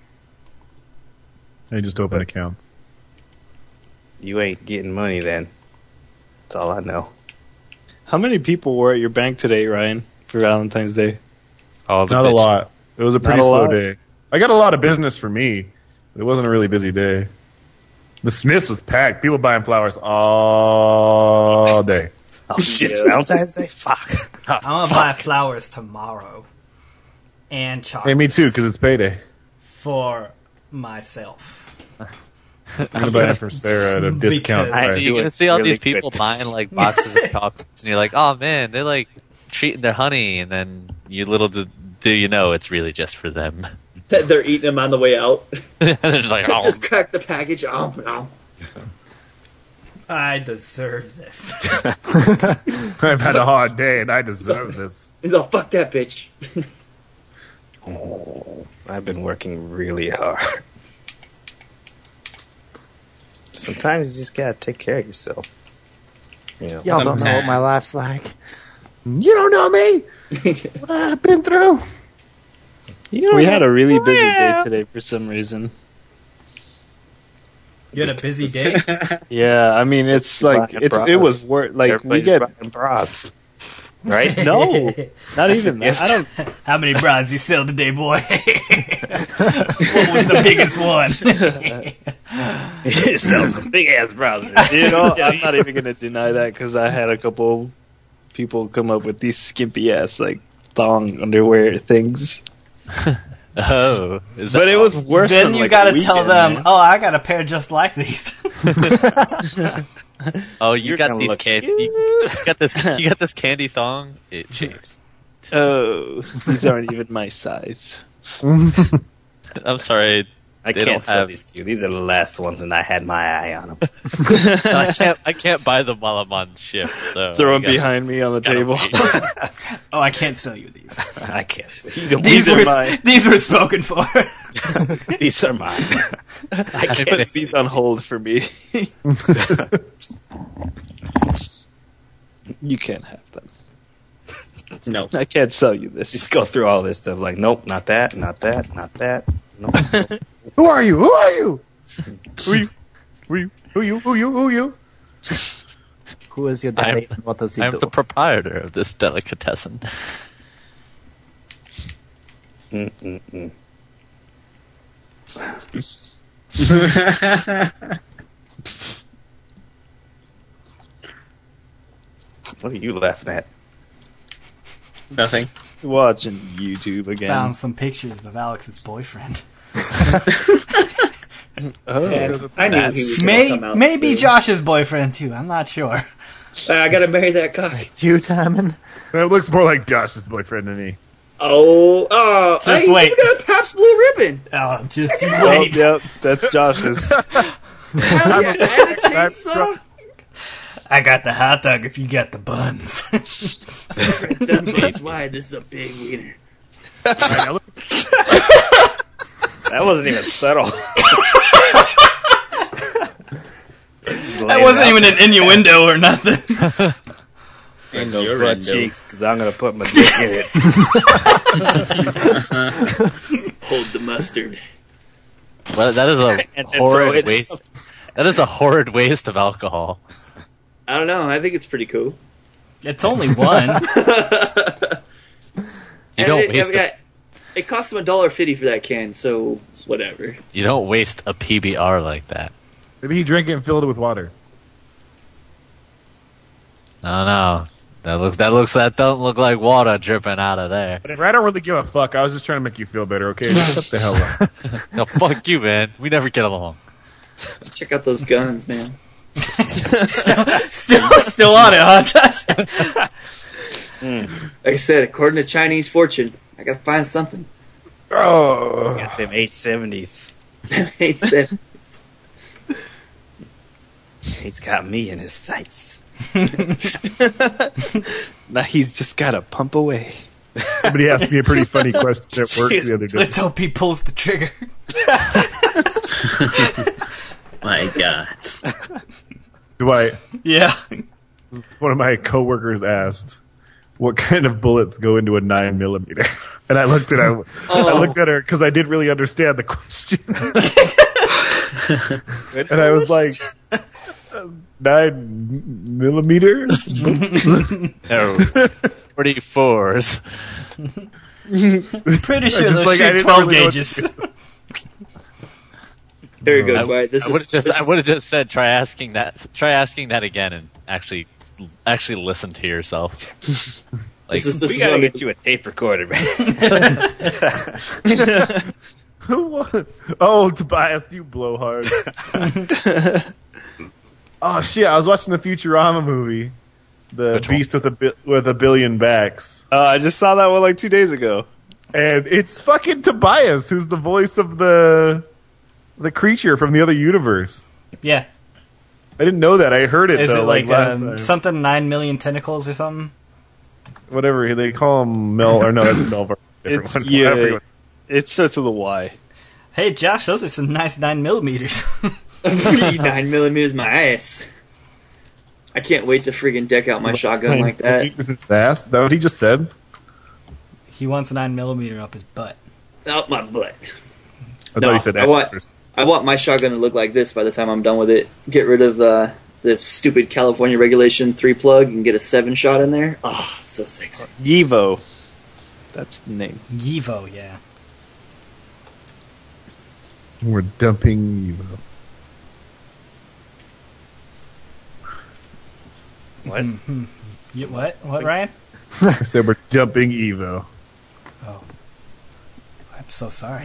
I just open accounts. You ain't getting money then. That's all I know. How many people were at your bank today, Ryan, for Valentine's Day? All the Not a bitches. lot. It was a pretty Not a slow lot? day. I got a lot of business for me. It wasn't a really busy day. The Smiths was packed. People buying flowers all day. Oh shit, it's Valentine's Day? Fuck. I'm gonna buy flowers tomorrow. and chocolate. Hey, me too, because it's payday. For myself. I'm gonna buy it for Sarah at a discount Because- price. You're gonna see all Really these people quick. buying like boxes of chocolates, and you're like, "Oh man, they're like treating their honey," and then you little do, do you know it's really just for them. That they're eating them on the way out. They're just like, "Oh, Just crack the package. Oh, no. I deserve this. I've had a hard day and I deserve this. He's all, fuck that bitch. I've been working really hard. Sometimes you just gotta take care of yourself. You know. Y'all don't know what my Sometimes. life's like. You don't know me. What I've been through. We had a really busy day today for some reason. You had a busy day? Yeah, I mean it's like Buying it's bras. it was work like we Everybody's get buying bras, right? no, not even that. I don't. How many bras you sell today, boy? What was the biggest one? It sells some big ass bras. You know, I'm not even gonna deny that because I had a couple people come up with these skimpy ass like thong underwear things. oh." Is But that it was worse. Then than, you like, gotta a tell weekend, them, man. oh, I got a pair just like these. Oh, you You're got gonna these look candy. You got this. You got this candy thong. It chafes. Oh, these aren't even my size. I'm sorry. I They can't don't sell have- these to you. These are the last ones, and I had my eye on them. I can't. I can't buy them while I'm on shift. So Throw I them gotta- behind me on the gotta table. wait. Oh, I can't sell you these. I can't see. These These are were mine. these were spoken for. These are mine. I Put can't see. these on hold for me. You can't have them. No. I can't sell you this. Just go through all this stuff. Like, nope, not that, not that, not that. Nope. nope. Who are you? Who are you? Who are you? Who are you? Who are you? Who are you? Who are you? Who is your I'm- daddy and what does he I'm do? the proprietor of this delicatessen. Mm-mm-mm. What are you laughing at? Nothing. Just watching YouTube again. Found some pictures of Alex's boyfriend. Oh, I knew he was going to May, come out maybe soon. Josh's boyfriend too. I'm not sure. I gotta marry that guy. Do you, Timon? It looks more like Josh's boyfriend than me. Oh, oh, Just hey, he's wait. even got a Pabst Blue Ribbon. Oh, just you oh, wait. yep, that's Josh's. Hell yeah, and a chainsaw. I got the hot dog if you got the buns. That buns wide. This is a big wiener. That wasn't even subtle. That wasn't even an innuendo or nothing. In those Your butt endo. cheeks, because I'm going to put my dick in it. Hold the mustard. Well, that is a And then throw horrid it waste. some- That is a horrid waste of alcohol. I don't know. I think it's pretty cool. It's only one. You And don't it, waste. I A, mean, it cost them a dollar fifty for that can, so whatever. you don't waste a P B R like that. Maybe he drank it and filled it with water. No, no. That looks. That looks. That don't look like water dripping out of there. Whatever. I don't really give a fuck. I was just trying to make you feel better, okay? Just shut the hell up. No, fuck you, man. We never get along. Check out those guns, man. still, still on it, huh, Josh? Like I said, according to Chinese fortune, I gotta find something. Oh. Got them eight seventies. He said, He's got me in his sights. Now he's just got to pump away. Somebody asked me a pretty funny question at work the other day. Let's hope he pulls the trigger. My God. Dwight, Yeah. one of my coworkers asked, "What kind of bullets go into a nine millimeter?" And I looked at her. I looked at her because I didn't really understand the question, and I was like, nine millimeter? No. forty-fours. Pretty sure just those like, I shoot didn't twelve really know what gauges. there you go, I, Dwight. This I would have is, just. this I is- would have just said, try asking that. Try asking that again, and actually, actually listen to yourself. Like, This is this We is gotta what- get you a tape recorder, man. Oh, Tobias, you blowhard. Oh shit! I was watching the Futurama movie, the Which one? Beast with a bi- with a billion backs, Uh, I just saw that one like two days ago. and it's fucking Tobias, who's the voice of the the creature from the other universe. Yeah. I didn't know that. I heard it Is though. it like, last um, time. something nine million tentacles or something? Whatever they call him, Mel or no, that's Melvar. Different It's, one. I yeah, forget. it starts with a Y. Hey, Josh, those are some nice nine millimeters. Nine millimeters my ass. I can't wait to friggin' deck out my shotgun like that. Was it ass? Is that what he just said? He wants a nine millimeter up his butt. Out my butt. I No, thought he said I ass. want- first. I want my shotgun to look like this by the time I'm done with it. Get rid of uh, the stupid California regulation three plug and get a seven shot in there. Oh, so sexy. Yevo. That's the name. Yevo, yeah. We're dumping Evo. What? Mhm. You, what? What, Ryan? I said we're dumping Evo. Oh. I'm so sorry.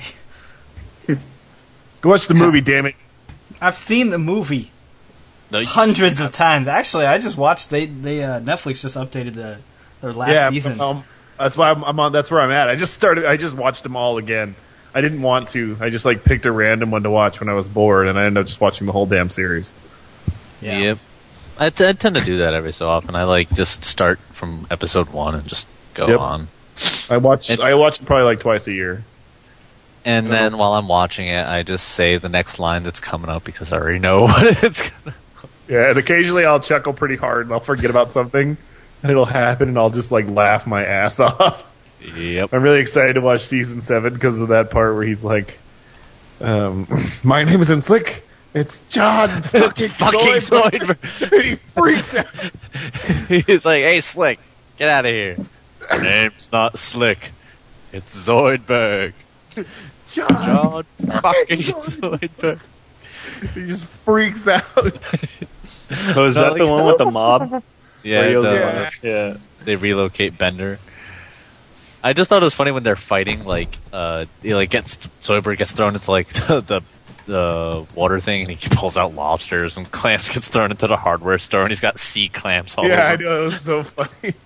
Go watch the movie, damn it. I've seen the movie no, you- hundreds of times. Actually, I just watched. They they uh, Netflix just updated the their last yeah, season. Um, that's why I'm, I'm on. That's where I'm at. I just started. I just watched them all again. I didn't want to. I just like picked a random one to watch when I was bored, and I ended up just watching the whole damn series. yeah. Yep. I, t- I tend to do that every so often. I like just start from episode one and just go Yep. on. I watch. It- I watch it probably like twice a year. And then while I'm watching it, I just say the next line that's coming up because I already know what it's gonna. Yeah, and occasionally I'll chuckle pretty hard, and I'll forget about something, and it'll happen, and I'll just like laugh my ass off. Yep. I'm really excited to watch season seven because of that part where he's like, um, "My name isn't Slick, it's John fucking, Fucking Zoidberg." Zoidberg. And he freaks out. He's like, "Hey, Slick, get out of here. Your name's not Slick. It's Zoidberg. John, John fucking Zoidberg. Zoidberg." He just freaks out. Oh, is No, that like- the one with the mob? Yeah, Where he goes, the- Yeah. yeah. they relocate Bender. I just thought it was funny when they're fighting. Like, uh, he like gets Zoidberg gets thrown into like the, the the water thing, and he pulls out lobsters, and Clamps gets thrown into the hardware store, and he's got sea clamps all Yeah, I over. know. It was so funny.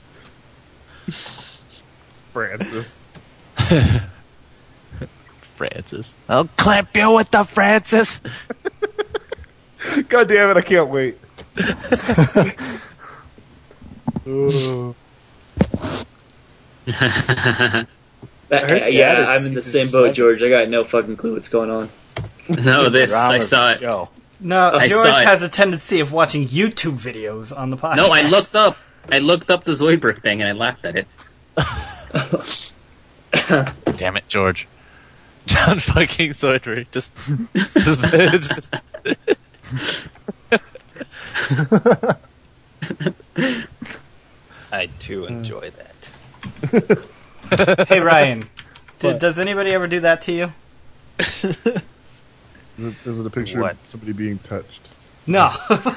Francis. Francis, I'll clamp you with the Francis. God damn it, I can't wait. Ooh. That- heard the yeah, added I'm in the season same boat, seven. George. I got no fucking clue what's going on. No, this I saw it. Show. No, I George saw it. has a tendency of watching YouTube videos on the podcast. No, I looked up. I looked up the Zoidberg thing and I laughed at it. Damn it, George. John fucking Zoidberg. Just, just, just I too enjoy that. Hey Ryan, did, does anybody ever do that to you? Is it- is it a picture What? of somebody being touched? No.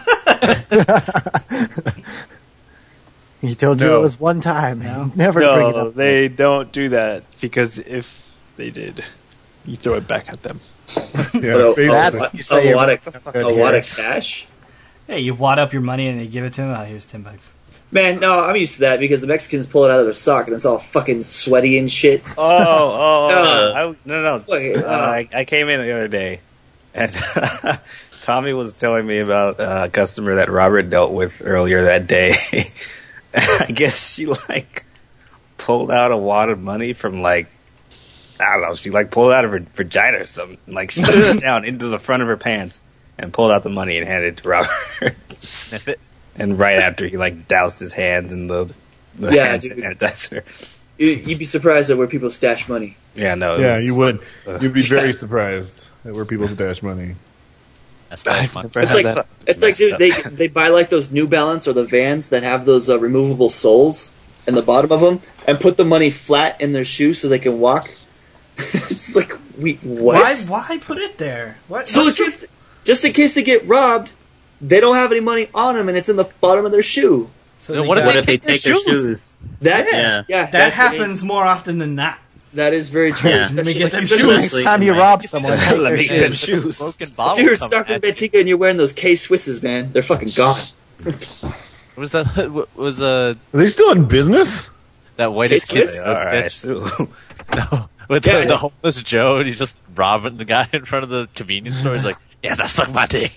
He told you No. it was one time. No. Never bring it No, up. they don't do that because if they did, you throw it back at them. Yeah, But a, basically. That's a, what you say a you're lot of motherfucker a lot of is. cash. Hey, you wad up your money and you give it to him. Oh, here's ten bucks. Man, no, I'm used to that because the Mexicans pull it out of their sock and it's all fucking sweaty and shit. Oh, oh, oh. Uh, I was, no, no. Fucking, Uh, I, I came in the other day, and Tommy was telling me about uh, a customer that Robert dealt with earlier that day. I guess she, like, pulled out a wad of money from, like, I don't know, she, like, pulled out of her vagina or something. Like, she reached down into the front of her pants and pulled out the money and handed it to Robert. sniff it. And right after, he, like, doused his hands in the, the Yeah, hand dude. sanitizer. You, you'd be surprised at where people stash money. Yeah, no. it Yeah, was- you would. Ugh. You'd be very surprised at where people stash money. That's not fun. Never It's had like that it's like messed dude, up. they they buy like those New Balance or the Vans that have those uh, removable soles in the bottom of them and put the money flat in their shoe so they can walk. It's like, wait, what? Why? Why put it there? What? So in what's case, just in case they get robbed, they don't have any money on them and it's in the bottom of their shoe. So Then they what if got- What if they take their shoes? shoes? That Yeah. yeah, yeah that that's happens more often than not. A, that is very true. Yeah. Let me get them Especially- shoes. Next Especially time in, you like- rob someone, take Let their me get them shoes. shoes. Broken If bottle. you're come stuck in at you. Bentica and you're wearing those K Swisses, man, they're fucking gone. Was that what was uh Are they still in business? that whitest kid? Swiss? All right, sketch? so No, with Yeah. the, the homeless Joe, and he's just robbing the guy in front of the convenience store. He's like, "Yeah, that sucked my dick."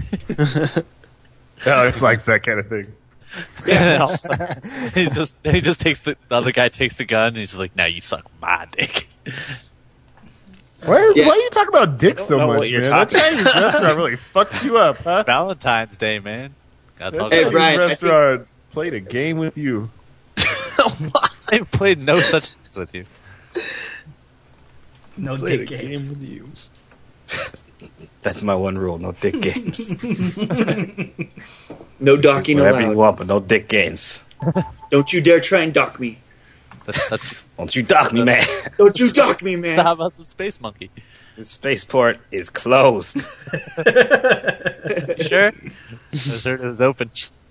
Alex likes that kind of thing. And then all of a sudden, he just he just takes the, the other guy takes the gun, and he's just like, "Now you suck my dick." Why, is, Yeah. why are you talking about dick so know much, what you're man? talking That Chinese restaurant really fucked you up, huh? Valentine's Day, man. Gotta That talk Hey, about Brian, I Chinese restaurant played a game with you. I've played no such things with you. No Played dick a games. game with you. that's my one rule: no dick games. No docking Whatever you allowed. want, but no dick games. Don't you dare try and dock me. That's, that's, Don't you dock me, man. Don't you dock me, man. how about some Space Monkey? The spaceport is closed. Sure, I'm sure it was open.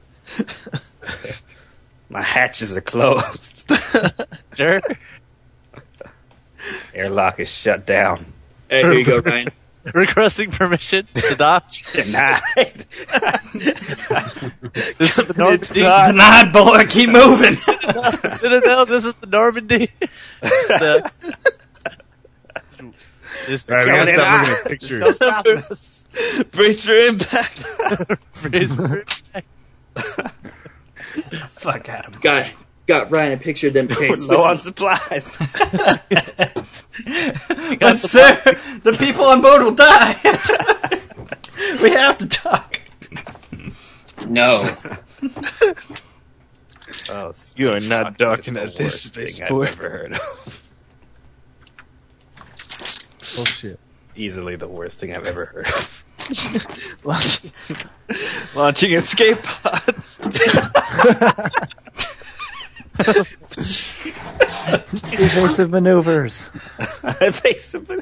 My hatches are closed. Sure. Airlock is shut down. Hey, here you go, Ryan. Requesting permission to dock. Denied. This is the Normandy. Denied, boy. Keep moving. Citadel, this is the Normandy. the, this All right, we Coming gotta in stop hot. looking at pictures. Stop us. Brace for impact. Fuck Adam. Got got Ryan a picture of them K We're low on Swisses. supplies. But sir, the people on board will die. We have to talk. No. Oh, You are space not docking docking is at the this worst thing spaceport. I've ever heard of. Oh shit. Easily the worst thing I've ever heard of. Launching, launching escape pods. Evasive maneuvers. Basically.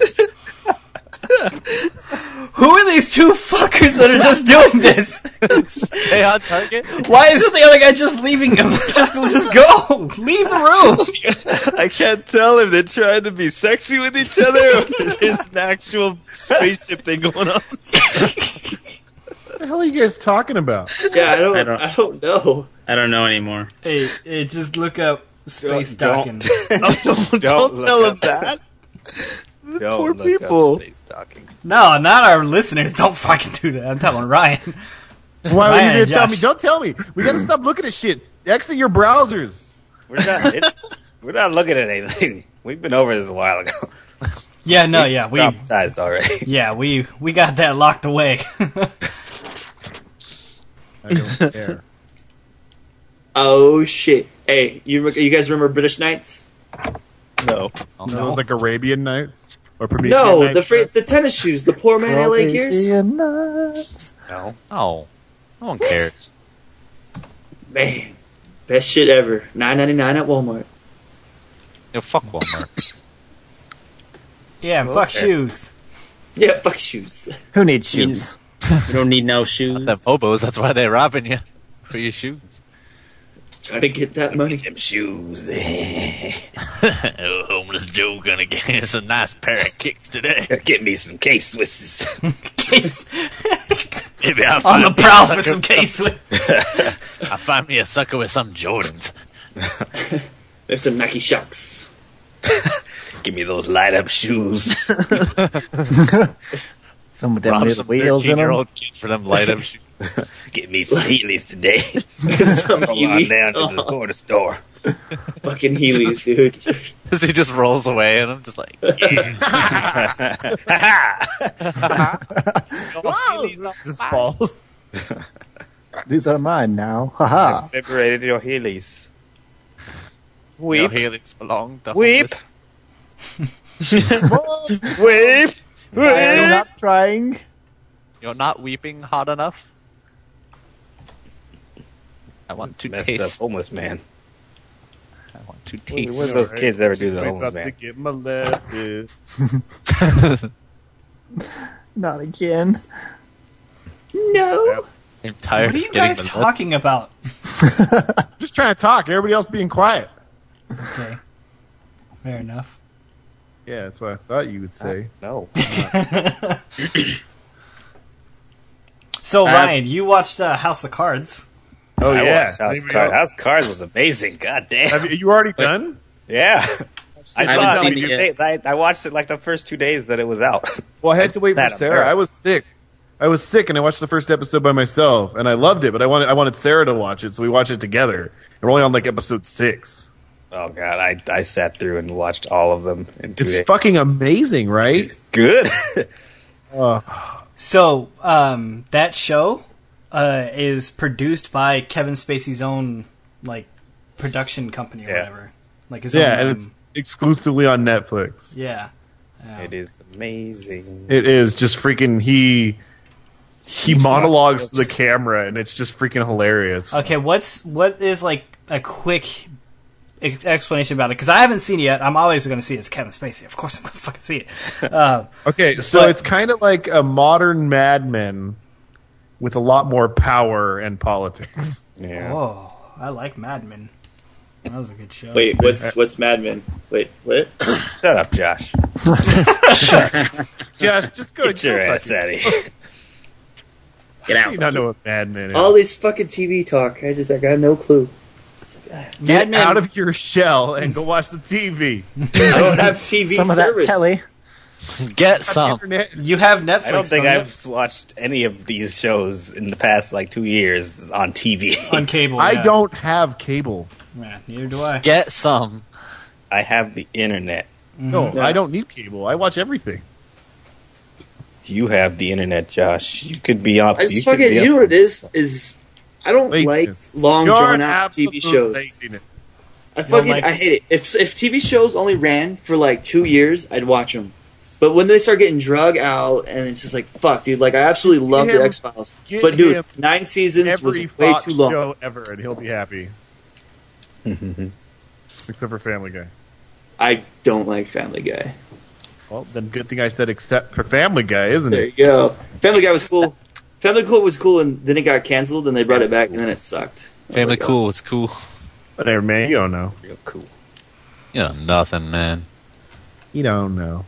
Who are these two fuckers that are just doing this? Stay on target. Why isn't the other guy just leaving him? Just, just go. Leave the room. I can't tell if they're trying to be sexy with each other or if there's an actual spaceship thing going on. What the hell are you guys talking about? Yeah, I don't, I I don't- don't, know. I don't know anymore. Hey, hey, just look up space Don't- docking. don't Don't don't tell look them up. that. Don't Poor look people. Up space docking. No, not our listeners. Don't fucking do that. I'm telling Ryan. Why Ryan are you and gonna tell Josh. me? Don't tell me. We gotta stop looking at shit. Exit your browsers. We're not. It, we're not looking at anything. We've been over this a while ago. Yeah, no, yeah, we, Traumatized already. yeah, we, we got that locked away. I don't care. Oh shit! Hey, you you guys remember British Knights? No. It was like Arabian Nights or Promethean No, Nights. the fr- the tennis shoes, the poor man L A Gears. Promethean nuts. No. Oh, no one cares. Man, best shit ever. Nine ninety nine at Walmart. Yo, fuck Walmart. Yeah, and fuck Okay. shoes. Yeah, fuck shoes. Who needs shoes? You don't need no shoes. Them hobos, that's why they're robbing you for your shoes. Try to get that money. Them shoes. Oh, homeless Joe gonna get us a nice pair of kicks today. Get me some K Swisses. Case, Maybe I'll on find the me a prowl sucker for some with case with. I'll find me a sucker with some Jordans. There's some Nike Shocks. Give me those light up shoes. Some with them Rob little some wheels in them. thirteen-year-old kid for them light up shoes. Get me some Heelys today. Some Roll on Heelys. down to the Oh, corner store. fucking Heelys, dude. As he just rolls away, and I'm just like, Whoa! Just falls. These are mine now. Haha. Liberated your Heelys. your Weep. helix belong to Weep. homeless. Weep. I'm not trying. You're not weeping hot enough. I want to Messed up taste. homeless man. I want to When taste. when those kids ever do the Space homeless about to man? get molested. Not again. No. I'm tired What are of you getting guys molested. talking about? Just trying to talk. Everybody else being quiet. Okay. Fair enough. Yeah, that's what I thought you would say. No. So, Uh, Ryan, you watched uh, House of Cards. Oh I yeah, watched House Anybody Cards. else? House Cards was amazing. God damn. Have you, you already done? Yeah. I I saw haven't it. seen Like, it yet. they- I, I watched it like the first two days that it was out. Well, I had to wait for That Sarah. America. I was sick. I was sick, and I watched the first episode by myself, and I loved it. But I wanted I wanted Sarah to watch it, so we watched it together. And we're only on like episode six. Oh god, I I sat through and watched all of them in two It's days. fucking amazing, right? It's good. Uh, So, um, that show uh, is produced by Kevin Spacey's own like production company or Yeah. whatever. Like his yeah, own, and um, it's exclusively on Netflix. yeah. Yeah. It is amazing. It is just freaking he he monologues to the camera, and it's just freaking hilarious. Okay, what's what is like a quick ex- explanation about it? Because I haven't seen it yet. I'm always going to see it. It's Kevin Spacey. Of course, I'm going to fucking see it. Uh, Okay, so But- it's kind of like a modern Mad Men with a lot more power and politics. Yeah. oh, I like Mad Men. That was a good show. Wait, what's what's Mad Men? Wait, what? Shut up, Josh. Josh, just go Get to your go ass fucking- out of here. Get out. You don't know what Mad Men is. All this fucking T V talk. I just I got no clue. Get Mad Men. out of your shell and go watch the T V. I don't have T V Some of that service. telly. Get some. Internet. You have Netflix. I don't think don't you? I've watched any of these shows in the past like two years on T V. on cable. I yeah. don't have cable. Yeah, neither do I. Get some. I have the internet. No, Yeah. I don't need cable. I watch everything. You have the internet, Josh. You could be up. I just you could fucking be you up know what it for is this. is I don't Laziness. like long You're drawn out T V absolute shows. laziness. I fucking like- I hate it. If if T V shows only ran for like two years, I'd watch them. But when they start getting drug out, and it's just like fuck, dude. Like I absolutely love Get the him- X Files, get but dude, him nine seasons was Every way Fox too long. show ever, and he'll be happy. Except for Family Guy. I don't like Family Guy. Well, then good thing I said except for Family Guy, isn't There it? you go. Family Guy was cool. Family Cool was cool, and then it got canceled, and they brought it back, and then it sucked. I was Family like, Cool was cool. Whatever, man. You don't know. Real cool. You know nothing, man. You don't know.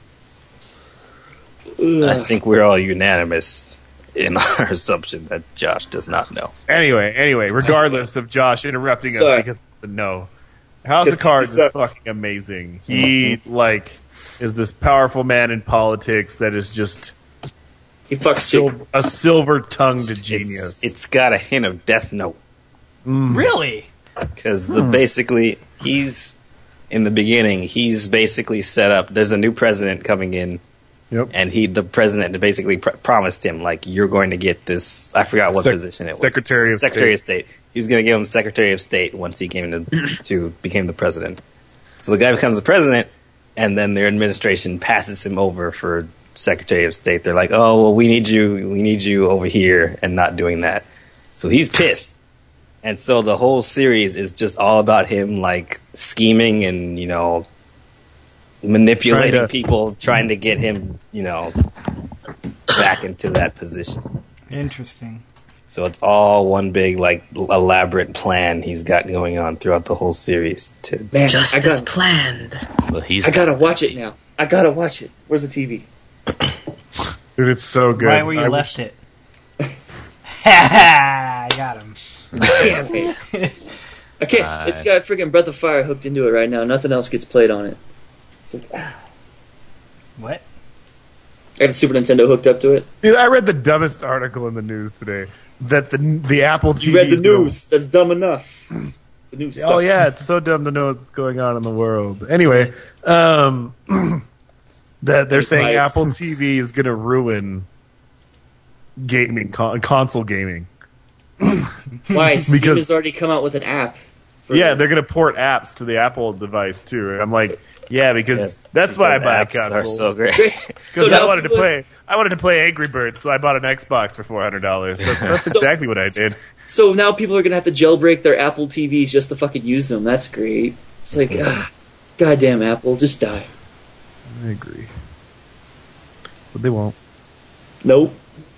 oh, I ugh. think we're all unanimous in our assumption that Josh does not know. Anyway, anyway, regardless of Josh interrupting us Sorry. because of the no, House of Because Cards he is sucks. fucking amazing. He like is this powerful man in politics that is just He fucks sil- chick. a silver-tongued genius. It's, it's got a hint of Death Note Really? because the basically he's in the beginning. He's basically set up. There's a new president coming in. Yep. And he, the president, basically pr- promised him, like, you're going to get this. I forgot what Sec- position it was. Secretary of Secretary of State. He was going to give him Secretary of State once he came to, to became the president. So the guy becomes the president, and then their administration passes him over for Secretary of State. They're like, oh, well, we need you, we need you over here, and not doing that. So he's pissed. And so the whole series is just all about him, like, scheming and, you know, manipulating Trying to- people, trying to get him, you know, back into that position. Interesting. So it's all one big, like, elaborate plan he's got going on throughout the whole series. To Man, Just I as got planned. Well, he's I gotta watch it now. I gotta watch it. Where's the T V? Dude, it's so good. Right where you I left wish- it. I got him. Okay, Right. it's got freaking Breath of Fire hooked into it right now. Nothing else gets played on it. It's like, ah. What? I got the Super Nintendo hooked up to it. Dude, I read the dumbest article in the news today that the the Apple T V. You read the is gonna- news. That's dumb enough. The news. Oh sucks. yeah, it's so dumb to know what's going on in the world. Anyway, um, that they're saying Nice. Apple T V is going to ruin gaming, con- console gaming. Why? Steam Because- has already come out with an app. for- Yeah, they're going to port apps to the Apple device too. And I'm like, yeah, because Yes, that's why I because buy a apps console. Are so great. Because So I now wanted to people- play. I wanted to play Angry Birds, so I bought an Xbox for four hundred dollars. That's, that's exactly what I did. So now people are gonna have to jailbreak their Apple T Vs just to fucking use them. That's great. It's like, ah, goddamn Apple, just die. I agree, but they won't. Nope.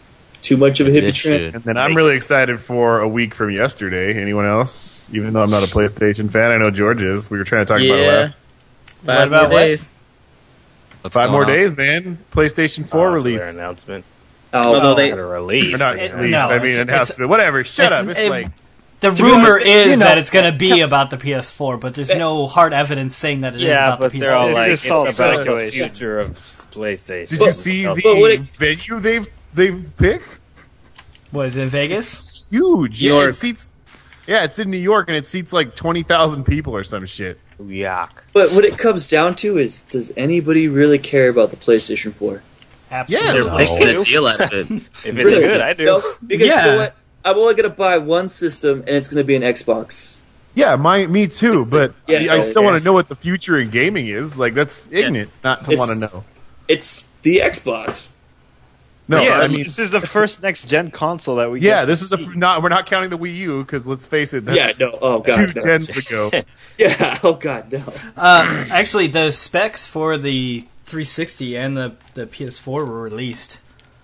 too much of a It hippie trend. should. And then I'm really excited for a week from yesterday. Anyone else? Even though I'm not a PlayStation fan, I know George is. We were trying to talk about it Yeah. last. Five What about more what? days. What's Five going more on? days, man. PlayStation four Oh, release. their announcement. Oh, Although they- Not a release. Or not It- release. no, I mean, it's- it has it's- to be. Whatever. Shut it's- up. It's it- like The be rumor honest, is you know- that it's going to be about the P S four, but there's no hard evidence saying that it is Yeah, about but the P S they're all four. It's like, just it's all about the speculation. future of PlayStation. Did But- you see But the what it- venue they've they've picked? Was it Vegas? Huge. New Yeah, York. it seats. Yeah, it's in New York and it seats like twenty thousand people or some shit. Yuck. But what it comes down to is, does anybody really care about the PlayStation four? Absolutely. They're Yes. making a deal out of it. If it's Really? good, I do. No, because you Yeah. know what? I'm only going to buy one system, and it's going to be an Xbox. Yeah, my me too. But Yeah, I still okay. want to know what the future in gaming is. Like that's ignorant not to It's- want to know. It's the Xbox. No, yeah, I mean, this is the first next gen console that we. yeah, get this to is a see. not. We're not counting the Wii U because let's face it, that's Yeah, no. Oh, two God, no. gens ago. Yeah, oh, God, no. Uh, actually, the specs for the three sixty and the, the P S four were released.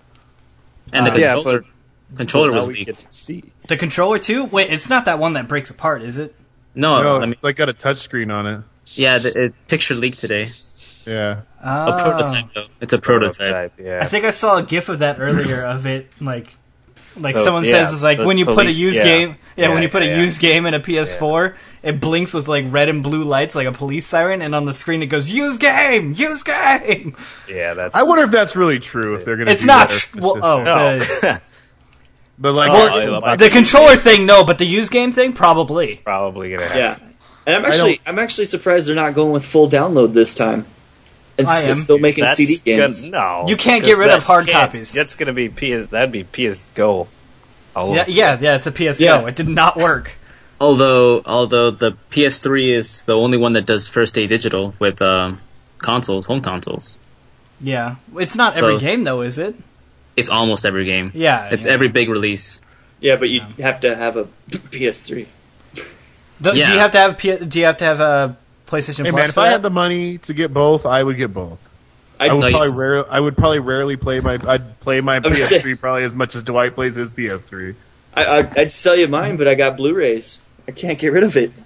And the Uh, yeah, controller, but- controller Now was we leaked. get to see. The controller too? Wait, it's not that one that breaks apart, is it? No, no, I mean, it's like got a touch screen on it. yeah, the it, picture leaked today. Yeah, Oh. A prototype, though. It's a prototype. Yeah. I think I saw a GIF of that earlier of it, like, like Oh, someone yeah, says it's like the when you put a police- used yeah. game, yeah, Yeah, when you put yeah, a yeah. used game in a P S four, it blinks with like red and blue lights like a police siren, and on the screen it goes "Used game, used game." Yeah, that's. I wonder if that's really true. If they're gonna, It's do not. that or Tr- if well, it's oh, just- No. the, but like, Well, I- about the controller thing, no, but the used game thing, probably. probably gonna happen. Yeah. And I'm I actually, don't- I'm actually surprised they're not going with full download this time. And I s- am. still making That's C D games. Gonna, no, You can't get because rid of that hard can't- copies. That's gonna be P S. That'd be P S Go. all Yeah, over. yeah, yeah. It's a P S Yeah. Go. It did not work. Although, although the P S three is the only one that does first day digital with um, consoles, home consoles. Yeah, it's not every So- game though, is it? It's almost every game. Yeah, It's yeah. every big release. Yeah, but you have to have a P S three. Do, do Yeah. you have to have P- Do you have to have a PlayStation hey Plus? man, if for I that? had the money to get both, I would get both. I would Nice. probably rare, I would probably rarely play my. I'd play my would P S say- three probably as much as Dwight plays his P S three. I, I, I'd sell you mine, but I got Blu-rays. I can't get rid of it.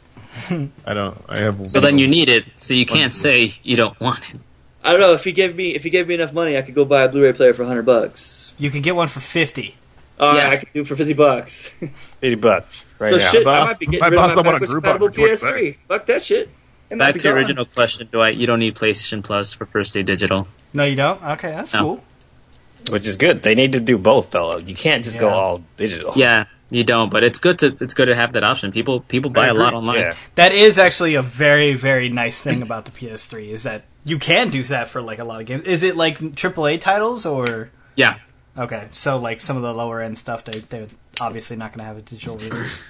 I don't. I have. So then you need it, so you can't say you don't want it. I don't know if he gave me if he gave me enough money, I could go buy a Blu-ray player for a hundred bucks. You could get one for fifty. Uh, Yeah. I could do it for fifty bucks. eighty bucks right so now. shit, boss- I might be getting my rid boss of don't my want a backwards group compatible up for P S three. Fuck that shit. It might Back be to your gone. original question, Dwight. You don't need PlayStation Plus for first day digital. No, you don't. Okay, that's No. cool. Which is good. They need to do both though. You can't just go Yeah. all digital. Yeah, you don't, but it's good to it's good to have that option. People people buy a agree. lot online. Yeah. That is actually a very, very nice thing about the P S three is that you can do that for like a lot of games. Is it like triple A titles or Yeah. okay? So like some of the lower end stuff, they they're obviously not going to have a digital release.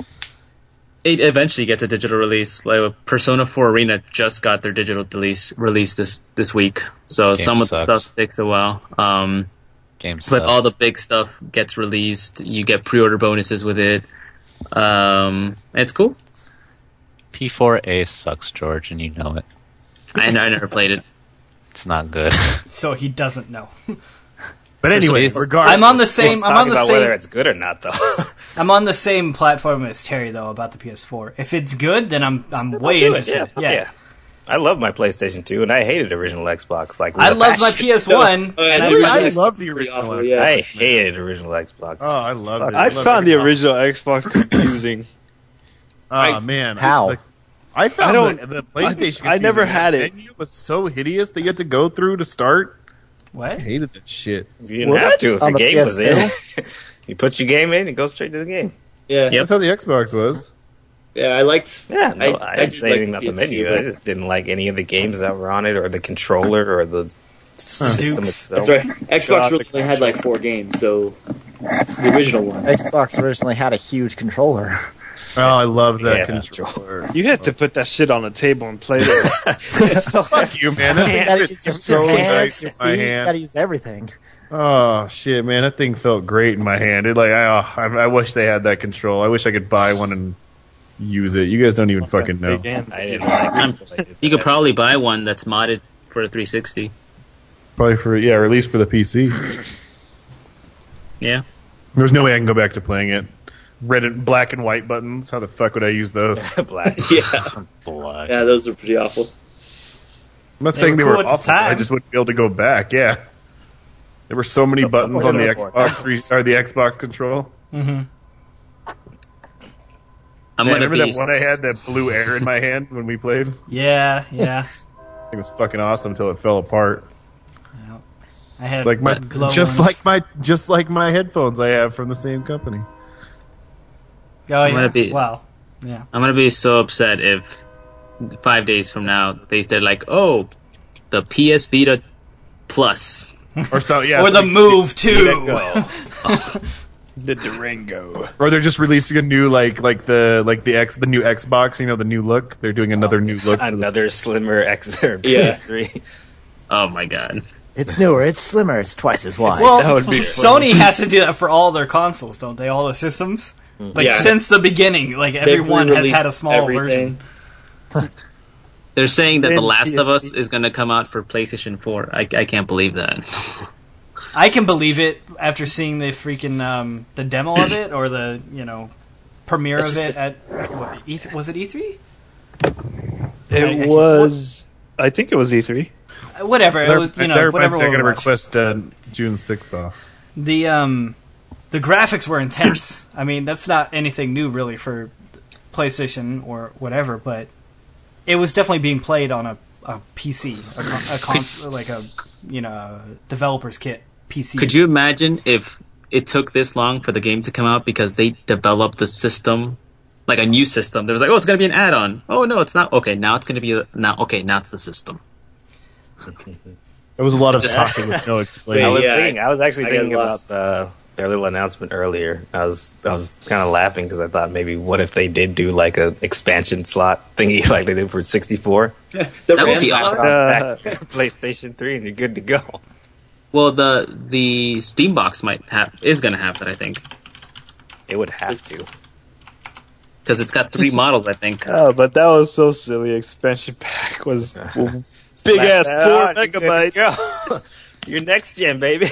It eventually gets a digital release. Like Persona four Arena just got their digital release release this this week. So Game some of the sucks. stuff takes a while. Um, Game but sucks. all the big stuff gets released. You get pre-order bonuses with it. Um, it's cool. P four A sucks, George, and you know it. I, I never played it. It's not good. So he doesn't know. But anyway, Persona- regardless, I'm on the Let's same. I'm talk on the about same. whether it's good or not though. I'm on the same platform as Terry though about the P S four. If it's good, then I'm I'm way Do it, interested. Yeah, fuck yeah. I love my PlayStation two, and I hated original Xbox. Like I with a love my passion. P S one. Oh, yeah, and dude, Really? my I Xbox love is the pretty original awful, Xbox. yeah. I hated original Xbox. Oh, I love it. I love found it. the original Xbox confusing. Oh man, How? Like, I found I don't- the, the PlayStation. I- I never confusing. had The it. menu was so hideous that you had to go through to start. I What? hated that shit. You didn't What? have to if On your the game was P S in. You put your game in and go straight to the game. Yeah, Yep. That's how the Xbox was. yeah. I liked. Yeah, no, I, I didn't did say like anything about the the P S two, menu. I but- just didn't like any of the games that were on it, or the controller, or the system Dukes. itself. That's right. Xbox God, the originally had like four games, so the original one. Xbox originally had a huge controller. Oh, I love that Yeah, controller. You had to put that shit on the table and play it. Fuck you, man. That You thing gotta fits use your, so your hands, nice your in my feet, you hand. gotta use everything. Oh shit, man, that thing felt great in my hand. It like I, oh, I, I wish they had that control. I wish I could buy one and use it. You guys don't even fucking know. Big hands. I didn't like it until I did You could that. probably buy one that's modded for a three sixty. Probably for yeah, release for the P C. Yeah. There's no way I can go back to playing it. Red and black and white buttons. How the fuck would I use those? Black. Yeah. Black. Yeah, those are pretty awful. I'm not They saying they were were cool at the awful. I time. just wouldn't be able to go back. Yeah. There were so many buttons on the Xbox three or the Xbox control. Mm-hmm. I'm Man, gonna remember be. that one I had that blue air in my hand when we played? Yeah, yeah. It was fucking awesome until it fell apart. I had It's like my, glow just ones. like my, just like my headphones I have from the same company. Oh, I'm yeah. gonna be- Wow. Yeah. I'm gonna be so upset if five days from now they they're like, oh, the P S Vita Plus. Or so, yeah. Or the something Move stupid. two. The Durango. Or they're just releasing a new like like the like the X the new Xbox. You know the new look. They're doing another new look. Another slimmer X or Yeah. P S three. Oh my god. It's newer, it's slimmer, it's twice as wide. Well, That would be Sony has to do that for all their consoles, don't they? All the systems? Like, Yeah. since the beginning, like, everyone has had a small everything. version. They're saying that The Then Last of P S Us is gonna come out for PlayStation four. I, I can't believe that. I can believe it after seeing the freaking, um, the demo of it, or the, you know, premiere That's of just it at, what, E three, was it E three? It I- I- was. I think it was E three. Uh, Whatever, it They're, was, you know, they're whatever going to we'll watch. request uh, June sixth off. The, um, the graphics were intense. I mean, that's not anything new, really, for PlayStation or whatever, but it was definitely being played on a, a P C, a, con- a cons- like a, you know, a developer's kit P C. Could you imagine if it took this long for the game to come out because they developed the system, like a new system? There was like, oh, it's gonna be an add-on. Oh no, it's not. Okay, now it's gonna be a, now. Okay, now it's the system. There was a lot of Just- talking with no I explaining. was Yeah, thinking. I was actually I got thinking about lost. uh, their little announcement earlier. I was I was kind of laughing because I thought maybe what if they did do like a expansion slot thingy like they did for sixty-four, The That would RAM be slot? awesome. Uh, PlayStation three, and you're good to go. Well, the the Steam box might have is gonna have that, I think, It would have to. because it's got three models. I think. oh, but that was so silly. Expansion pack was big Slap ass that four on, you're good to megabytes. go. You're next gen, baby.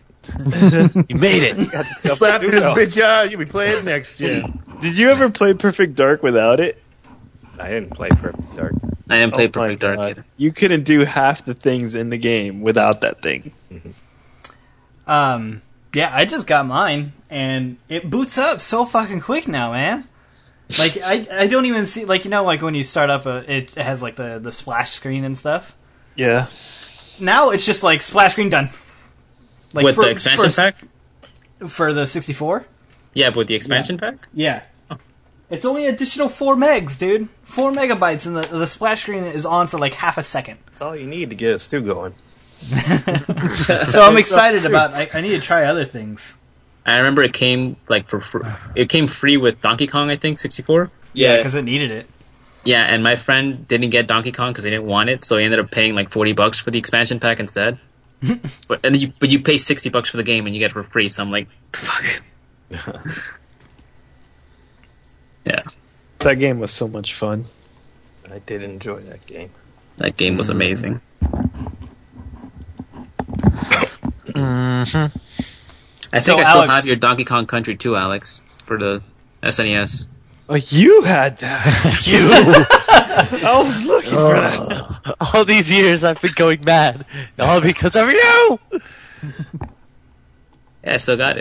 You made it. Got yourself Slap a this Duo. bitch out. You'll be playing next gen. Did you ever play Perfect Dark without it? I didn't play Perfect Dark. I didn't play Oh my Perfect Dark God. either. You couldn't do half the things in the game without that thing. Um, yeah, I just got mine, and it boots up so fucking quick now, man. Like, I I don't even see, like, you know, like when you start up, a, it has, like, the, the splash screen and stuff. Yeah. Now it's just, like, splash screen done. Like, With for- the expansion for, pack? For the sixty-four? Yeah, but with the expansion pack? Yeah. It's only additional four megs, dude. Four megabytes, and the, the splash screen is on for, like, half a second. That's all you need to get a stew going. So I'm excited about, I, I need to try other things. I remember it came like for fr- it came free with Donkey Kong, I think, sixty-four. Yeah, Yeah, because it needed it. Yeah, and my friend didn't get Donkey Kong because he didn't want it, so he ended up paying like forty bucks for the expansion pack instead. but and you but you pay sixty bucks for the game and you get it for free. So I'm like, fuck. Yeah, That game was so much fun. I did enjoy that game. that game was amazing. Mm-hmm. I So, think I still Alex- have your Donkey Kong Country two, Alex, for the S N E S. Oh, you had that. You. I was looking for that. All these years I've been going mad, all because of you. Yeah, I still got it.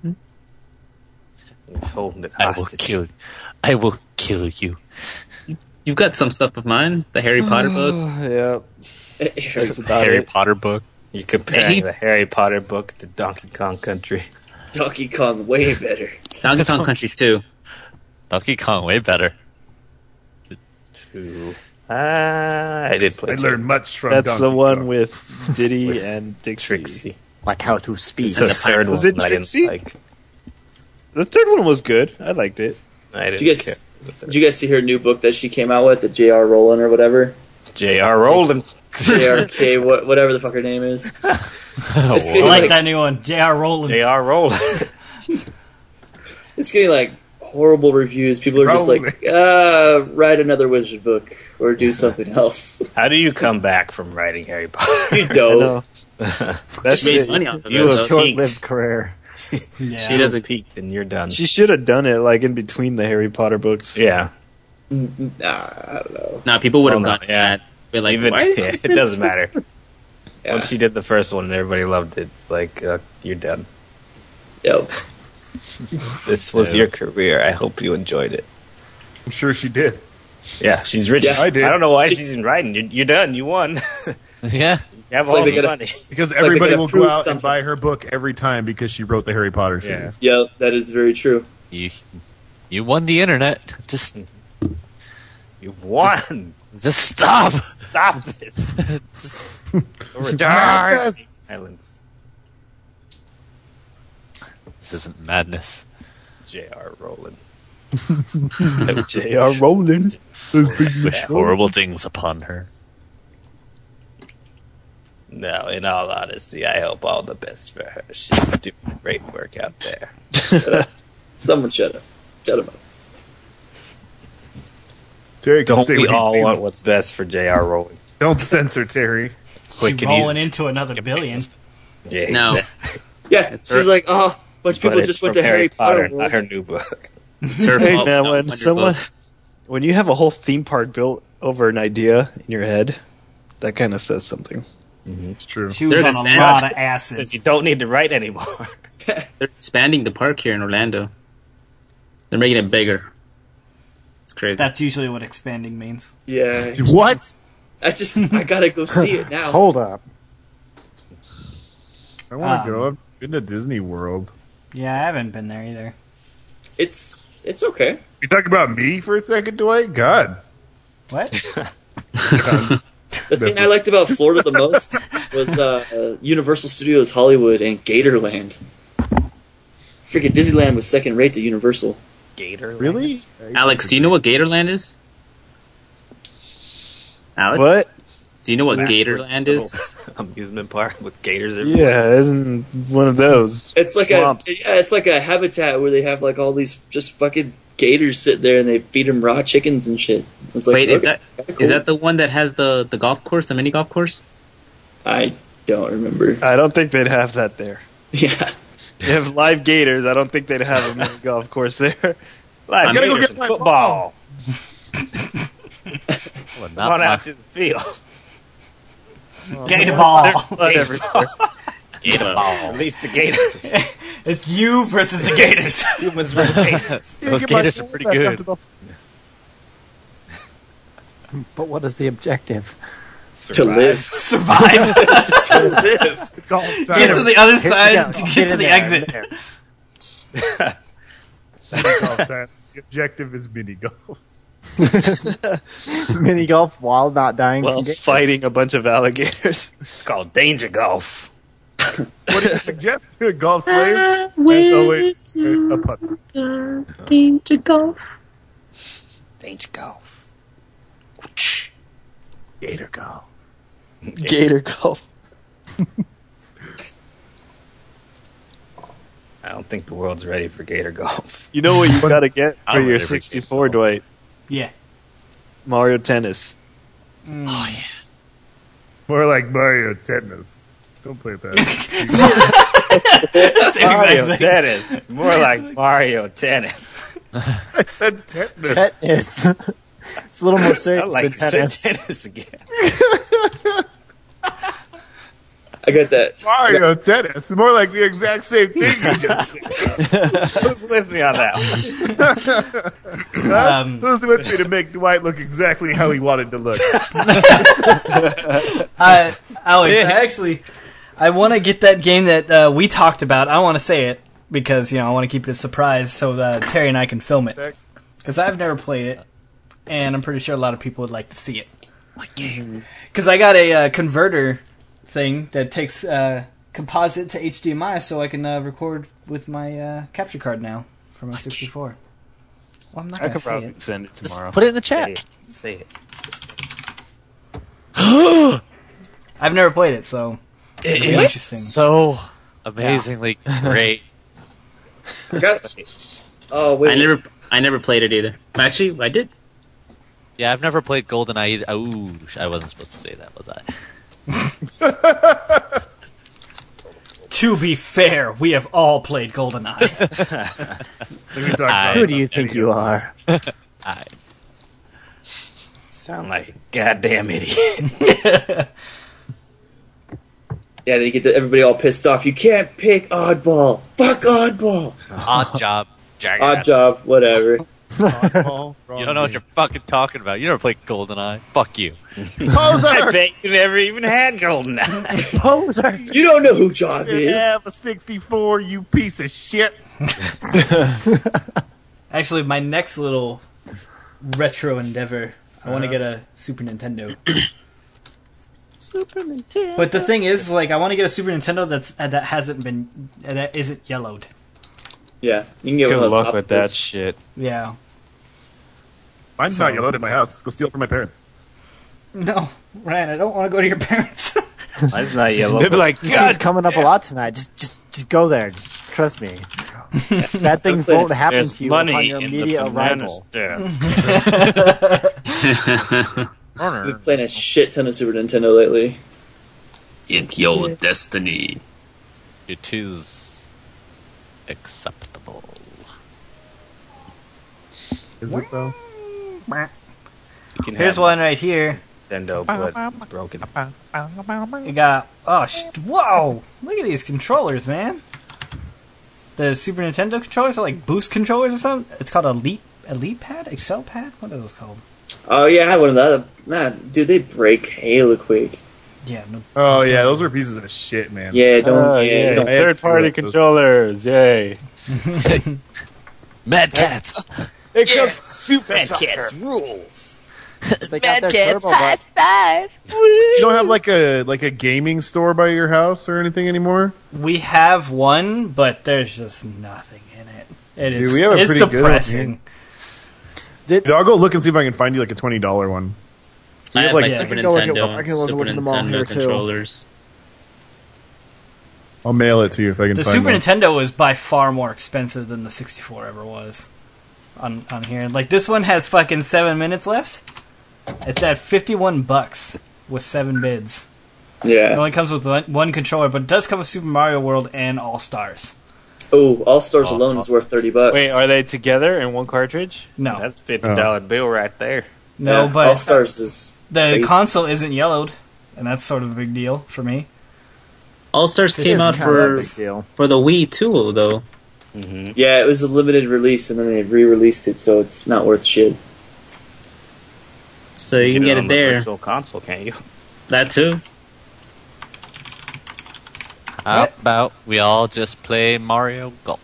He's holding it I will hostage. kill. I will kill you. You've got some stuff of mine, the Harry Potter book. Yeah. That's about Harry it. Potter book. You're comparing Hey. the Harry Potter book to Donkey Kong Country. Donkey Kong way better. Donkey Kong Country two. Donkey Kong way better. Two. Ah, I did play I two. learned much from That's Donkey the one Kong. with Diddy and Dixie. Trixie. Like how to speak. It's the third Was one it that I didn't Trixie? like. The third one was good. I liked it. I didn't Did you guys- care. The third. Did you guys see her new book that she came out with, the J R. Rowland or whatever? J R. Rowland. J R K, what, whatever the fuck her name is. It's I getting like like, that new one. J R. Rowland. J R. Rowland. it's getting like horrible reviews. People are just like, uh, write another wizard book or do something else. How do you come back from writing Harry Potter? You I don't. know. That's She made it. money off of You it. have though. Short-lived career. Yeah. She doesn't. peaked, and you're done. She should have done it like in between the Harry Potter books. Yeah. Nah, I don't know. No, people would have Well, no, gotten yeah. that. But like, Even why? yeah, it doesn't matter. Yeah. Once she did the first one and everybody loved it, it's like uh, you're done. Yep. This was Yeah. your career. I hope you enjoyed it. I'm sure she did. Yeah, she's rich. Yeah, I did. I don't know why she's in writing. You're, you're done. You won. Yeah. You have It's like all they the gotta- money. Because like everybody they will gotta go prove out and something. buy her book every time because she wrote the Harry Potter series. Yeah. Yep, that is very true. You, you won the internet. Just, You've won. just stop. Stop this. Dark. Silence. This isn't madness. J R. Rowland. J R. Rowland. Wish horrible things upon her. No, in all honesty, I hope all the best for her. She's doing great work out there. Someone shut up. Shut him up. Terry, can Don't say we what he all thinks. want what's best for J R. Rowling? Don't censor Terry. Quick She's and rolling easy. into another billion. Yeah, No. exactly. Yeah, It's she's her- like, oh, a bunch of But people it's just went from to Harry Potter. not World. her new book. It's her Hey fault. man, Not when your someone, book. when you have a whole theme park built over an idea in your head, that kind of says something. It's true. She was They're on a just lot mad. of acid. Says you don't need to write anymore. They're expanding the park here in Orlando. They're making it bigger. It's crazy. That's usually what expanding means. Yeah, What? I just, I gotta go see it now. Hold up. I want Um, to go. I've been to Disney World. Yeah, I haven't been there either. It's, it's okay. You talk about me for a second, Dwight? God. What? The That's thing I liked about Florida the most was uh, uh, Universal Studios Hollywood and Gatorland. Freaking Disneyland was second rate to Universal. Gator. Really? Alex, do you know what Gatorland is? Alex? What? Do you know what Gatorland is? Amusement park with gators everywhere. Yeah, isn't one of those. It's like swamps. a, yeah, it's like a habitat where they have like all these just fucking gators sit there and they feed them raw chickens and shit. It's like, Wait, is okay, that kinda is cool. that the one that has the, the golf course, the mini golf course? I don't remember. I don't think they'd have that there. Yeah. They have live gators. I don't think they'd have a mini golf course there. Live I'm gonna go gators get and my football. Well, Come not on my- out to the field. Gator ball. Blood everywhere. Gator ball. Release the gators. It's you versus the Gators. Humans versus gators. Those gators are pretty good. But what is the objective? To live. Survive. To live. It's all time. Get to the other Hit- side yeah, to get get to in the there, exit. there. It's all time. The objective is mini golf. Mini golf while not dying. While from gators. fighting a bunch of alligators. It's called danger golf. What do you suggest to a golf slave? As always, a putter. Danger golf. Danger golf. Gator golf. Gator golf. I don't think the world's ready for gator golf. You know what you gotta get for I'm your ready for sixty-four, Gator golf. Dwight? Yeah. Mario Tennis. Oh yeah. More like Mario Tennis. Don't play that. Same Mario exact thing. Tennis. It's more like Mario Tennis. I said tennis. Tennis. It's a little more I serious like than to say tennis. tennis again. I got that. Mario Tennis. It's more like the exact same thing you just said. Who's with me on that one? Huh? Um, Who's with me to make Dwight look exactly how he wanted to look? Uh, Alex, I actually, I want to get that game that uh, we talked about. I want to say it because you know I want to keep it a surprise so uh, Terry and I can film it because I've never played it, and I'm pretty sure a lot of people would like to see it. What game? Because I got a uh, converter thing that takes uh, composite to H D M I, so I can uh, record with my uh, capture card now for my sixty-four. Well, I'm not I gonna could say probably it. send it tomorrow. Put it in the Say chat. it. Say it. Just say I've never played it, so It it'll be is interesting. so amazingly great. I got. Oh wait. I never I never played it either. Actually, I did. Yeah, I've never played GoldenEye either. Ooh, I wasn't supposed to say that, was I? To be fair, we have all played GoldenEye. We can talk about Who it. do you think you are? I, Sound like a goddamn idiot. Yeah, they get the, everybody all pissed off. You can't pick Oddball. Fuck Oddball. odd job, jackass. Odd job, whatever. Oddball, You wrong don't know what game. you're fucking talking about. You never played GoldenEye. Fuck you. Poser! I bet you never even had GoldenEye. Poser. You don't know who Jaws You is. have a sixty-four, you piece of shit. Actually, my next little retro endeavor, I want to get a Super Nintendo. Super Nintendo. But the thing is, like, I want to get a Super Nintendo that's uh, that hasn't been uh, that isn't yellowed. Yeah, you can get Good one of those luck top with that coats. shit. Yeah. Mine's So- not yellowed at my house. Let's go steal it from my parents. No, Ryan, I don't want to go to your parents. Mine's not yellow. They'd be like, This God, thing's coming up a lot tonight. Just, just, just go there. Just trust me. Bad things That's it. won't happen There's to you upon money your in the immediate banana arrival. stand. I've been playing a shit ton of Super Nintendo lately. It's your destiny. It is acceptable. Is it though? You can Here's have one right here. Nintendo, but it's broken. You got oh sh- whoa! Look at these controllers, man. The Super Nintendo controllers are like boost controllers or something. It's called a Elite Elite Pad, Excel Pad. What are those called? Oh yeah, I had one of those. Man, dude, they break hella quick. Yeah, no, Oh yeah, those were pieces of shit, man. Yeah, don't. oh, yeah, yeah, don't. I had third party two of those. controllers, yay. Mad Cats. It comes super Mad Cats rules. They got their turbo button. You don't have like a like a gaming store by your house or anything anymore? we have one, but there's just nothing in it. It is. Dude, we have a it's pretty good depressing. Dude, I'll go look and see if I can find you like a twenty dollar one. I have like- my I Super can go look at- Nintendo, I can look- Super look at them all Nintendo here, too. controllers. I'll mail it to you if I can The find Super one. Nintendo is by far more expensive than the sixty-four ever was. On on here, like this one has fucking seven minutes left. It's at fifty-one bucks with seven bids. It Yeah. only comes with one, one controller, but it does come with Super Mario World and All Stars. Oh, All Stars Oh, alone oh. is worth thirty bucks. Wait, are they together in one cartridge? No, That's fifty dollar bill right there. no, Yeah, but All Stars is. the crazy. console isn't yellowed, and that's sort of a big deal for me. All Stars It came is out kind of a for big deal. for the Wii too, though. Mm-hmm. Yeah, it was a limited release, and then they re-released it, so it's not worth shit. So you can get on it the there. Virtual console, can't you? That too. How about we all just play Mario Golf?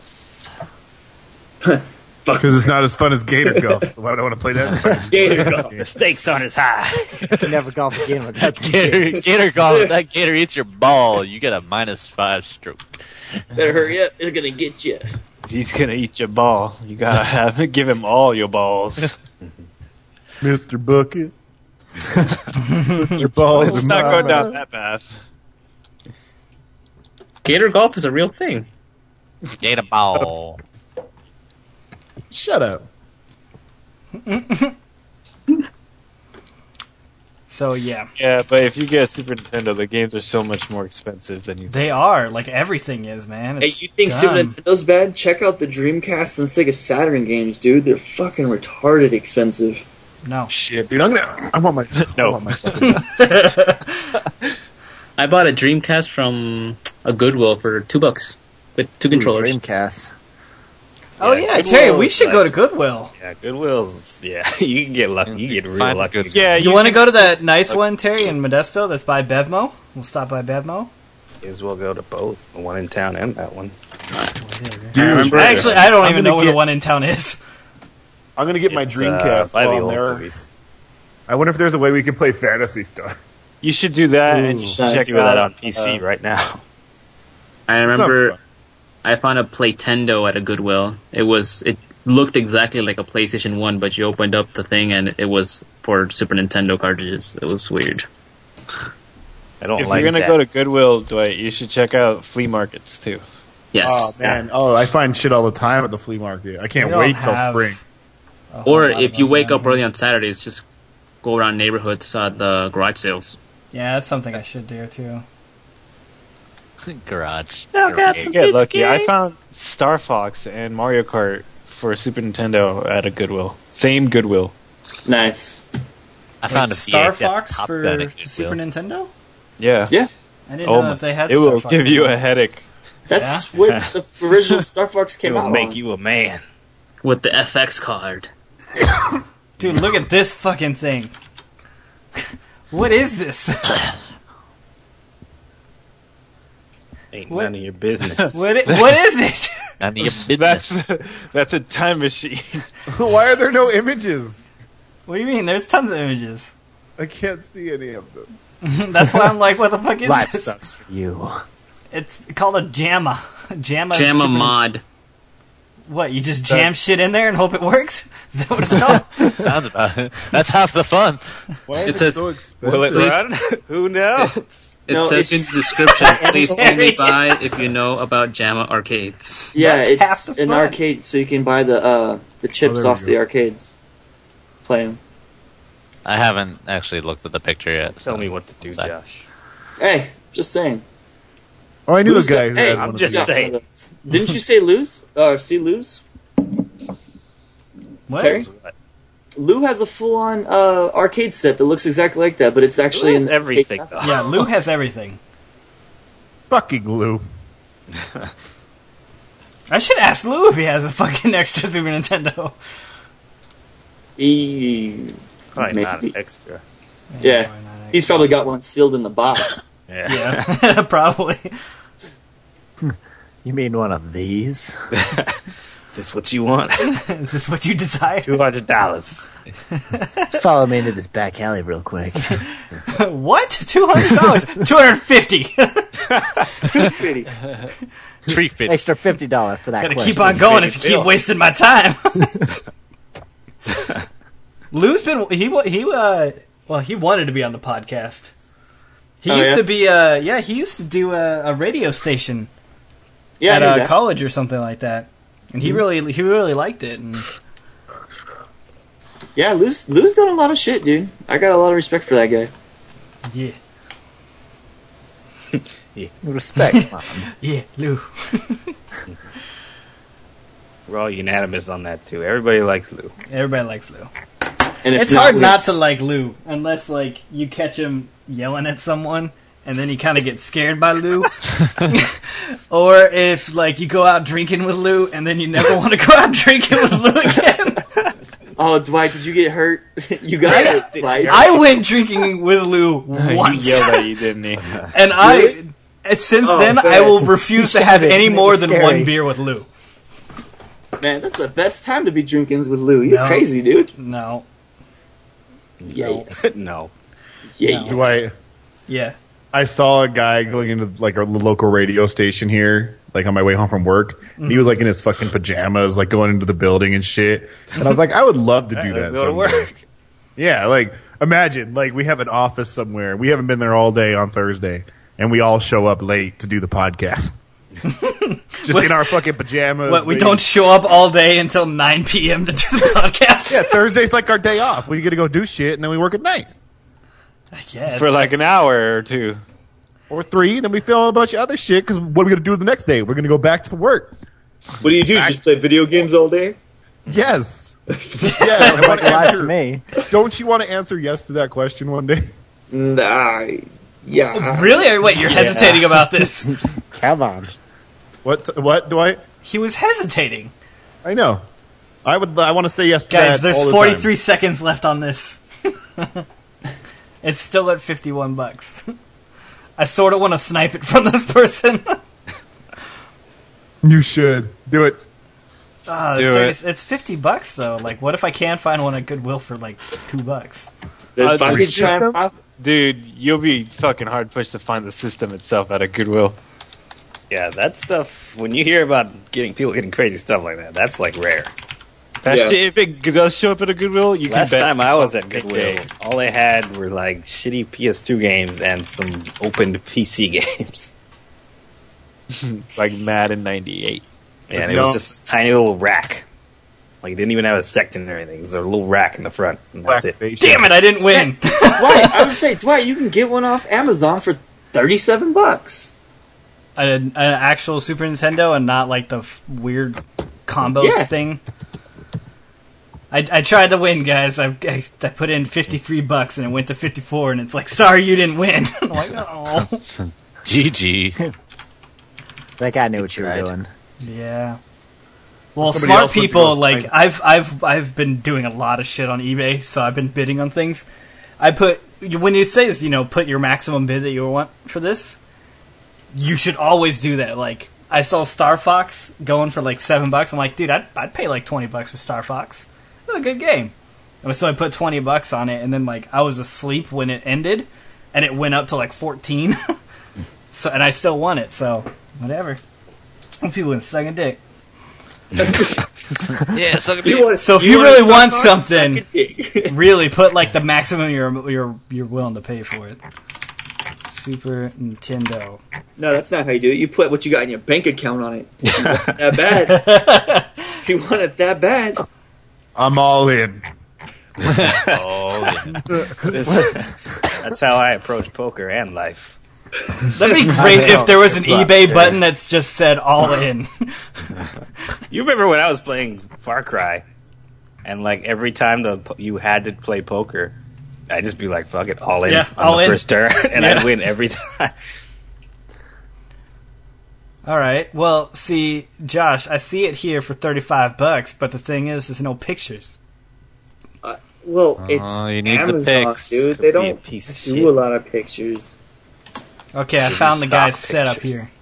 Because it's not as fun as Gator Golf. So why would I want to play that? Gator Golf. The stakes aren't as high. You can never golf again with that thing. Gator, Gator Golf. If that Gator eats your ball, you get a minus five stroke. Better hurry up, they're gonna get you. He's gonna eat your ball. You gotta have give him all your balls. Mister Bucket. Put your balls Let's in not my go mouth. down that path. Gator Golf is a real thing. Gator ball. Shut up. So yeah, Yeah, but if you get a Super Nintendo, the games are so much more expensive than you. they are like everything is, man. Hey, It's you think dumb. Super Nintendo's bad? Check out the Dreamcast and the Sega Saturn games, dude. They're fucking retarded expensive. No, Shit, dude. I'm gonna. I want my. No. I want my. I bought a Dreamcast from a Goodwill for two bucks with two controllers. Dreamcast. oh Yeah, yeah, Goodwill Terry, we is should go like- to Goodwill. Yeah, Goodwill's. Yeah, you can get lucky. You get real Find lucky. good- Yeah, You want to go to that nice one, Terry, in Modesto? That's by Bevmo. We'll stop by Bevmo. May as well go to both, the one in town and that one. Dude, remember- Actually, I don't I'm even gonna know where the get- one in town is. I'm gonna get my It's, uh, Dreamcast by the while I'm old there. movies. I wonder if there's a way we can play fantasy stuff. You should do that, and you should Nice. check Check that out on P C uh, right now. I It's not remember fun. I found a Playtendo at a Goodwill. It was it looked exactly like a PlayStation One, but you opened up the thing and it was for Super Nintendo cartridges. It was weird. I don't If like you're gonna that. go to Goodwill, Dwight, you should check out flea markets too. Yes. Oh man. Oh, I find shit all the time at the flea market. I can't We don't wait till have- spring. A whole Or lot if of you those wake down up here. early on Saturdays, just go around neighborhoods at the garage sales. Yeah, that's something I should do too. Garage. Get lucky. I found Star Fox and Mario Kart for Super Nintendo at a Goodwill. Same Goodwill. Nice. I found Like a Star V H S Fox Top for Gun at the Super Goodwill. Nintendo. Yeah. Yeah. I didn't Oh know my- that they had. It Star will Fox give in you it. a headache. That's what the original Star Fox It came will out make on. you a man. With the F X card. Dude, look at this fucking thing. What is this? Ain't What? none of your business. What? I- what is it? None of your business. That's that's a time machine. Why are there no images? What do you mean? There's tons of images. I can't see any of them. That's why I'm like, what the fuck is Life this? sucks for you. It's called a JAMA. JAMA. is Jamma Super- mod. What? You just jam shit in there and hope it works? Is that what it's called? Sounds about it. That's half the fun. Why is It it, says- so expensive? Will it Please. run? Who knows? It No, says in it's- the description, please only Harry. buy if you know about JAMA arcades. Yeah, That's half it's the an fun. arcade, so you can buy the uh, the chips Oh, there we off go. the arcades. Play them. I haven't actually looked at the picture yet. Tell so- me what to do, Sorry. Josh. Hey, just saying. Oh, I knew Lou's the guy got- who hey, had I'm one of just these. saying. Didn't you say lose? Or see lose? What? Terry? What? Lou has a full-on uh, arcade set that looks exactly like that, but it's actually Who has an everything, arcade- though. Yeah, Lou has everything. Fucking Lou. I should ask Lou if he has a fucking extra Super Nintendo. He, Probably not maybe. extra. Yeah, he's probably got one sealed in the box. Yeah. Yeah, probably. You mean one of these? Is this what you want? Is this what you desire? Two hundred dollars. Follow me into this back alley real quick. What? Two hundred dollars? Two hundred fifty. Pretty. Tree fit. Extra fifty dollars for that Gotta question. keep on going if you Bill. keep wasting my time. Lou's been he wa- he uh well he wanted to be on the podcast. He Oh, used yeah? to be uh yeah he used to do a, a radio station Yeah, I at knew uh, that. college or something like that, and he really he really liked it. And Yeah, Lou's, Lou's done a lot of shit, dude. I got a lot of respect for that guy. yeah Respect, Mom. yeah Lou. We're all unanimous on that too. Everybody likes Lou. Everybody likes Lou. And if It's hard not Lou's- to like Lou unless like you catch him yelling at someone and then you kind of get scared by Lou, or if like you go out drinking with Lou and then you never want to go out drinking with Lou again. Oh, Dwight, did you get hurt? You got hurt, Dwight. I went drinking with Lou He once, yelled at you, didn't he? and I since Oh, then man. I will refuse to You have should've any made it more than scary. one beer with Lou. Man, that's the best time to be drinking with Lou. You're No. crazy, dude. No, Yeah, No. yeah. No. Dwight, yeah, I saw a guy going into like a local radio station here, like on my way home from work. And he was like in his fucking pajamas, like going into the building and shit. And I was like, I would love to do that. Let's go to someday. work. Yeah, like imagine, like we have an office somewhere. We haven't been there all day on Thursday, and we all show up late to do the podcast. Just in our fucking pajamas. but we waiting. don't show up all day until nine p.m. to do the podcast. Yeah, Thursday's like our day off. We get to go do shit, and then we work at night. I guess. For like an hour or two. Or three, then we film a bunch of other shit, because what are we going to do the next day? We're going to go back to work. What do you do? Just play video games all day? Yes. yes. I Like want to live to answer, me. don't you want to answer yes to that question one day? Nah, yeah. Really? Or wait, you're hesitating about this? Come on. What? What, Dwight? He was hesitating. I know. I would. I want to say yes to Guys, that there's all the forty-three seconds left on this. It's still at fifty-one bucks. I sort of want to snipe it from this person. time. You should do it. Oh, Do this thing it. is- it's fifty bucks though. Like, what if I can find one at Goodwill for like two bucks? There's Uh, fucking the system? time- Dude, you'll be fucking hard pushed to find the system itself at a Goodwill. Yeah, that stuff. When you hear about getting people getting crazy stuff like that, that's like rare. That Yeah. shit, if it does show up at a Goodwill, you Last can bet. time I was at Goodwill, Okay. all they had were like shitty P S two games and some opened P C games. Like Madden ninety-eight. Yeah, and it No. was just this tiny little rack. Like it didn't even have a section or anything. It was a little rack in the front, and that's it. Damn it! I didn't win. Dwight, I would say, Dwight, you can get one off Amazon for thirty-seven bucks. an, an actual Super Nintendo and not like the f- weird combos Yeah. thing. I, I tried to win, guys. I, I I put in fifty-three bucks and it went to fifty-four, and it's like, sorry, you didn't win. I'm like, oh, G G. That guy knew what you were tried. doing. yeah. Well, Somebody smart else went to people go like sign- I've I've I've been doing a lot of shit on eBay, so I've been bidding on things. I put when you say this, you know, put your maximum bid that you want for this. You should always do that. Like I saw Star Fox going for like seven bucks. I'm like, dude, I'd I'd pay like twenty bucks for Star Fox. It's a good game. And so I put twenty bucks on it, and then like I was asleep when it ended, and it went up to like fourteen. So and I still won it. So whatever. People in sucking dick. Yeah, so You want, So if you, wanna really suck want on? something, Suck a dick. really put like the maximum you're you're you're willing to pay for it. Super Nintendo. No, that's not how you do it. You put what you got in your bank account on it. If you want it that bad. If you want it that bad. I'm all in. oh, yeah. This- that's how I approach poker and life. That'd be great I know. if there was an But, eBay sure. button that's just said all in. You remember when I was playing Far Cry, and like every time the you had to play poker, I'd just be like, "Fuck it, all in Yeah, on all the in. first turn," and Yeah. I'd win every time. All right. Well, see, Josh, I see it here for thirty-five bucks, but the thing is, there's no pictures. Well, Oh, it's you need the Amazon, pics. dude. They Be a don't piece of do shit. a lot of pictures. Okay, I Give found you the guy's stock setup pictures. here.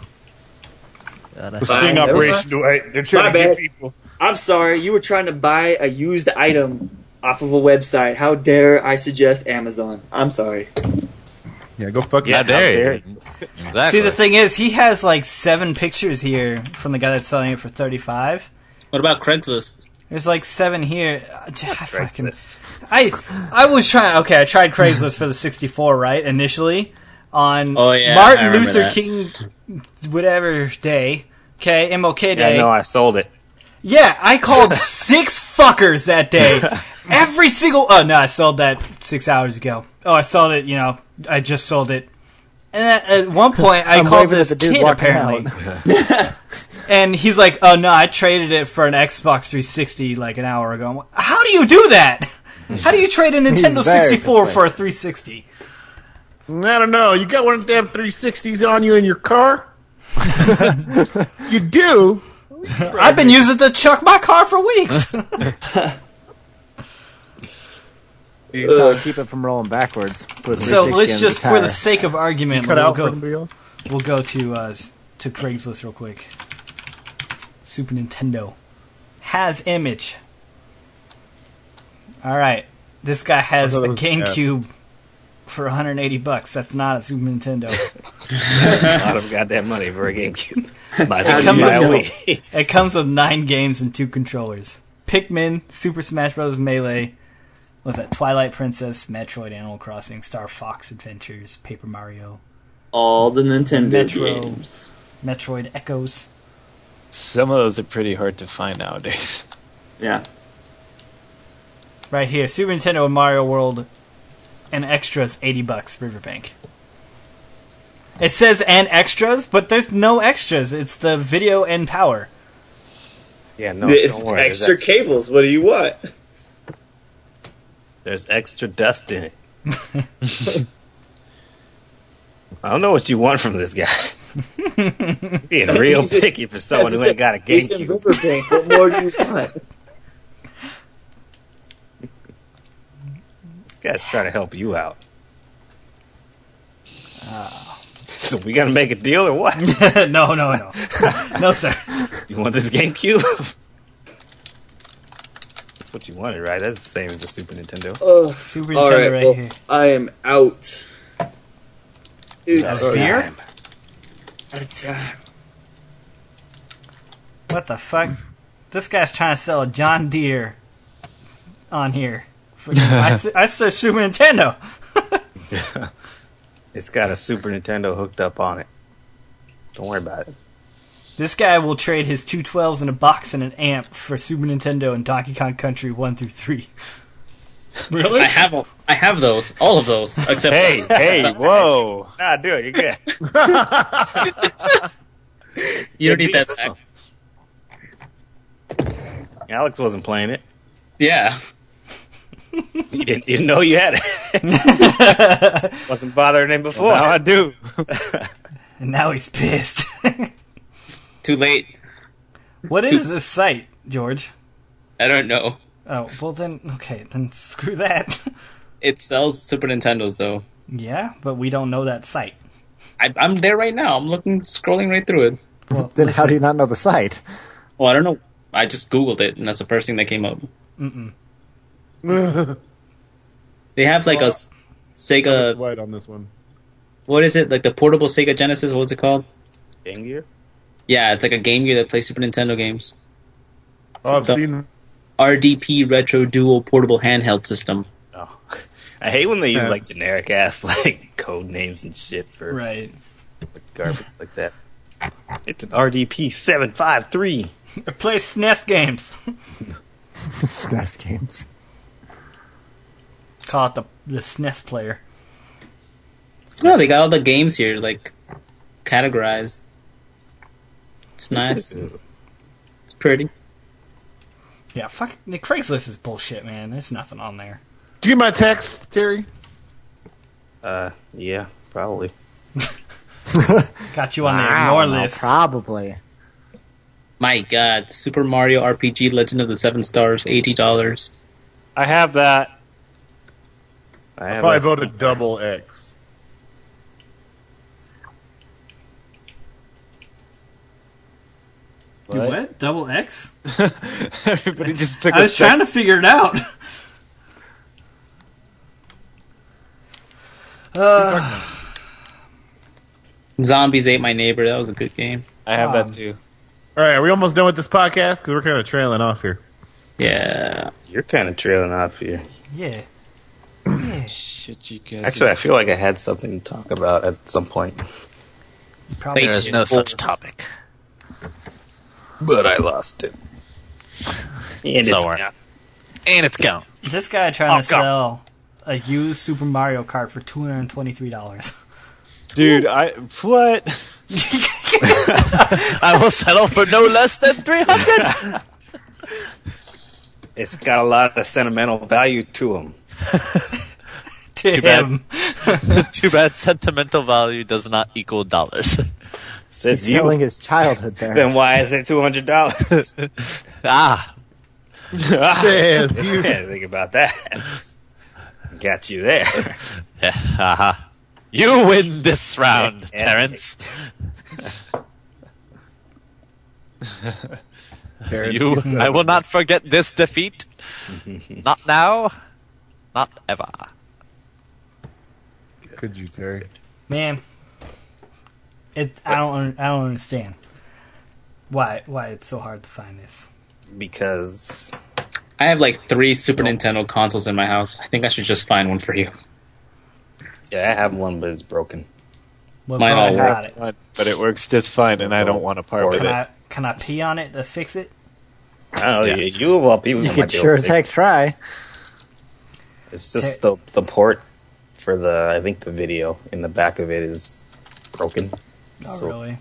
The Fine, sting never operation. mind. Dwight. They're trying My to get bad. people. I'm sorry, you were trying to buy a used item off of a website. How dare I suggest Amazon? I'm sorry. Yeah, go fuck How yourself. dare you? Exactly. See, the thing is, he has like seven pictures here from the guy that's selling it for thirty-five. What about Craigslist? There's like seven here. I fucking, I I was trying. Okay, I tried Craigslist for the sixty-four, right? Initially on Oh, yeah, I Martin remember Luther that. King, whatever day. Okay, M L K Yeah, Day. no, I sold it. Yeah, I called six fuckers that day. Every single. Oh no, I sold that six hours ago. Oh, I sold it. You know, I just sold it. And at, at one point, I I'm called waving at this the dude kid walking apparently, and he's like, "Oh no, I traded it for an Xbox three sixty like an hour ago." I'm like, how do you do that? How do you trade a Nintendo He's very sixty-four for a persuasive. three sixty? I don't know. You got one of the damn three sixties on you in your car? You do? I've been using it to chuck my car for weeks. So keep it from rolling backwards. Put a So three sixty let's on just, the for the tire. sake of argument, Cut we'll out for go. anybody else? We'll go to uh, s- to Craigslist real quick. Super Nintendo has image. All right, this guy has I a thought it was- GameCube for one hundred eighty bucks. That's not a Super Nintendo. A lot of goddamn money for a GameCube. Might as well It comes buy a with- Wii. It comes with nine games and two controllers: Pikmin, Super Smash Bros. Melee. What's that? Twilight Princess, Metroid, Animal Crossing, Star Fox Adventures, Paper Mario, All the Nintendo Metro. games. Metroid Echoes. Some of those are pretty hard to find nowadays. Yeah. Right here, Super Nintendo and Mario World, and extras, eighty bucks, Riverbank. It says and extras, but there's no extras. It's the video and power. Yeah, no, It's don't worry. extra There's- cables. What do you want? There's extra dust in it. I don't know what you want from this guy. Being real He's a- picky for someone who ain't got a He's in GameCube. Riverbank. What more do you want? This guy's trying to help you out. So we gotta make a deal or what? no, no, no. No, sir. You want this GameCube? That's what you wanted, right? That's the same as the Super Nintendo. Ugh. Super All Nintendo right, right well, here. I am out. Dude, That's uh, beer? it's, uh, What the fuck? This guy's trying to sell a John Deere on here. For, I, s- I said Super Nintendo. It's got a Super Nintendo hooked up on it. Don't worry about it. This guy will trade his two twelves in a box and an amp for Super Nintendo and Donkey Kong Country one through three. Really? I have all- I have those, all of those, except Hey, hey, whoa! Nah, dude, you're good. you don't need that back. Alex wasn't playing it. Yeah, He didn't, he didn't know you had it. Wasn't bothering him before. Now I do. And now he's pissed. too late. What is this site, George? I don't know. Oh, well then, okay, then screw that. It sells Super Nintendos though. Yeah, but we don't know that site. I, I'm there right now. I'm looking, scrolling right through it. Well, Then listen, how do you not know the site? Well, I don't know. I just Googled it, and that's the first thing that came up. Mm-mm. They have like a s- Sega. White on this one. What is it? Like the portable Sega Genesis? What's it called? Game Gear? Yeah, it's like a Game Gear that plays Super Nintendo games. Oh, I've The- seen. R D P Retro Dual Portable Handheld System. Oh. I hate when they use Yeah. like generic ass like code names and shit for Right. garbage like that. It's an R D P seven five three. Or play S N E S games. S N E S games. Call it the, the S N E S player. No, they got all the games here, like, categorized. It's nice. It's pretty. Yeah, fuck. The Craigslist is bullshit, man. There's nothing on there. Did you get my text, Terry? Uh, yeah, probably. Got you on the Wow, ignore no, list. probably. My god, Super Mario R P G Legend of the Seven Stars, eighty dollars. I have that. I I have probably that voted somewhere. double X. You what? Double X? Everybody just took I a was sec- trying to figure it out. Uh, Zombies Ate My Neighbor, that was a good game. I have Um, that too. All right, are we almost done with this podcast? Because we're kind of trailing off here. Yeah. You're kind of trailing off here. yeah. Yeah. Shit, you guys. Actually, I feel like I had something to talk about at some point, Probably There There is is no no such topic. but I lost it. And it's Somewhere. not. And it's gone. This guy trying Oh, to God. sell a used Super Mario Kart for two hundred twenty-three dollars. dude, I what? I will settle for no less than three hundred. It's got a lot of sentimental value to them. to Too bad. him. Too bad sentimental value does not equal dollars. Says He's you. selling his childhood there. Then why is it two hundred dollars? Ah, Yes, you. Yeah, think about that. Got you there. yeah, haha. You win this round, Yeah. Terrence. Terrence, You, you said I will it. not forget this defeat. Not now, not ever. Could you, Terry? Man, it. I don't. un- I don't understand why. Why it's so hard to find this. Because I have like three Super Nintendo consoles in my house. I think I should just find one for you. yeah, I have one, but it's broken. What Mine all about it? But it works just fine, and I don't want to part with Can it. I? Can I pee on it to fix it? I don't know. Yes. You, you of all people, You might could be sure able as to heck fix try. it. It's just the the port for the I think the video in the back of it is broken. Oh, So- really?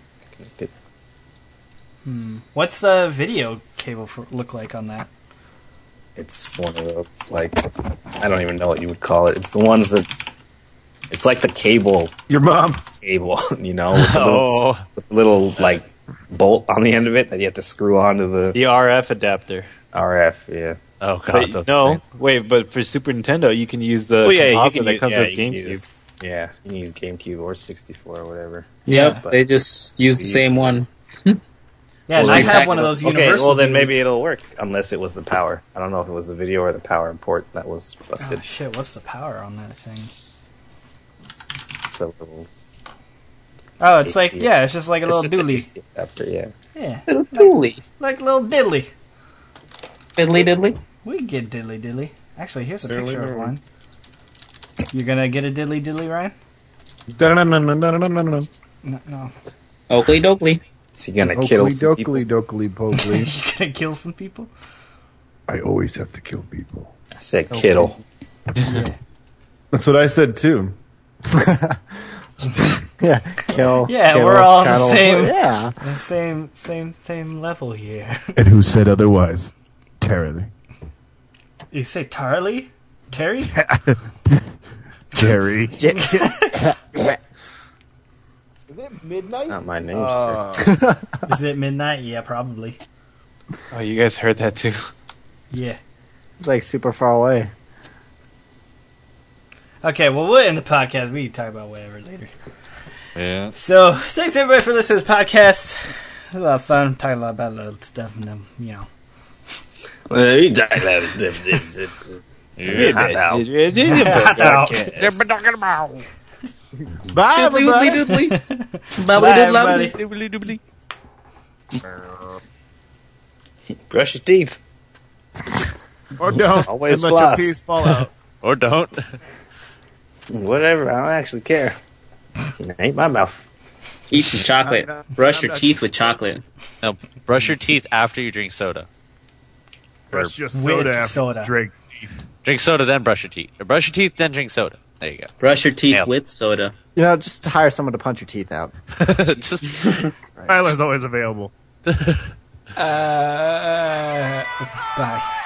Hmm. What's the video cable for, look like on that? It's one of those like I don't even know what you would call it. It's the ones that it's like the cable Your mom. cable, you know, with the little, Oh, with the little like bolt on the end of it that you have to screw onto the the R F adapter. R F. Yeah. Oh god, But, those no, things. wait, but for Super Nintendo, you can use the Oh yeah, you composite can that use, comes yeah, with you can GameCube. use- yeah, you can use GameCube or sixty-four or whatever. Yep, but- they just use the same one. Yeah, and Well, I they- have one of those Okay, universal. well then movies. maybe it'll work unless it was the power. I don't know if it was the video or the power port that was busted. Oh shit! What's the power on that thing? It's a little. Oh, it's like Yeah. yeah, it's just like a It's little just a dooley. A C adapter, yeah. Yeah, Little dooley. like a little diddly. Fiddly diddly. We can get diddly diddly. Actually, here's a Diddly picture of diddly. one. You're gonna get a diddly diddly, Ryan? Oakley No, no. Oakley dokley. Is he gonna kill some dokley people? dokley pokely. You gonna kill some people? I always have to kill people. I said Kittle. That's what I said too. Yeah, kill. Yeah, kill, we're all on the cuddle. same- Yeah. The same, same, same level here. And who said otherwise? Terry. You say Tarly? Terry? Terry. J- j- Is it midnight? Not my name, Uh, sir. Is it midnight? Yeah, probably. Oh, you guys heard that too. Yeah. it's like super far away. Okay, well, we'll end the podcast. We can talk about whatever later. Yeah. So, thanks everybody for listening to this podcast. It was a lot of fun talking a lot about little stuff and um, you know. Well, you die loud. Hot out. Bye, everybody. Bye, everybody. Brush your teeth. Or don't. Always and let floss. your teeth fall out. Or don't. Whatever. I don't actually care. It ain't my mouth. Eat some chocolate. I'm not- Brush I'm your not- teeth with chocolate. No, brush your teeth after you drink soda. Brush your With soda after soda. you drink. Drink soda, then brush your teeth. Or brush your teeth, then drink soda. There you go. Brush your teeth Yeah. with soda. You know, just hire someone to punch your teeth out. Just Tyler's always available. Uh, bye.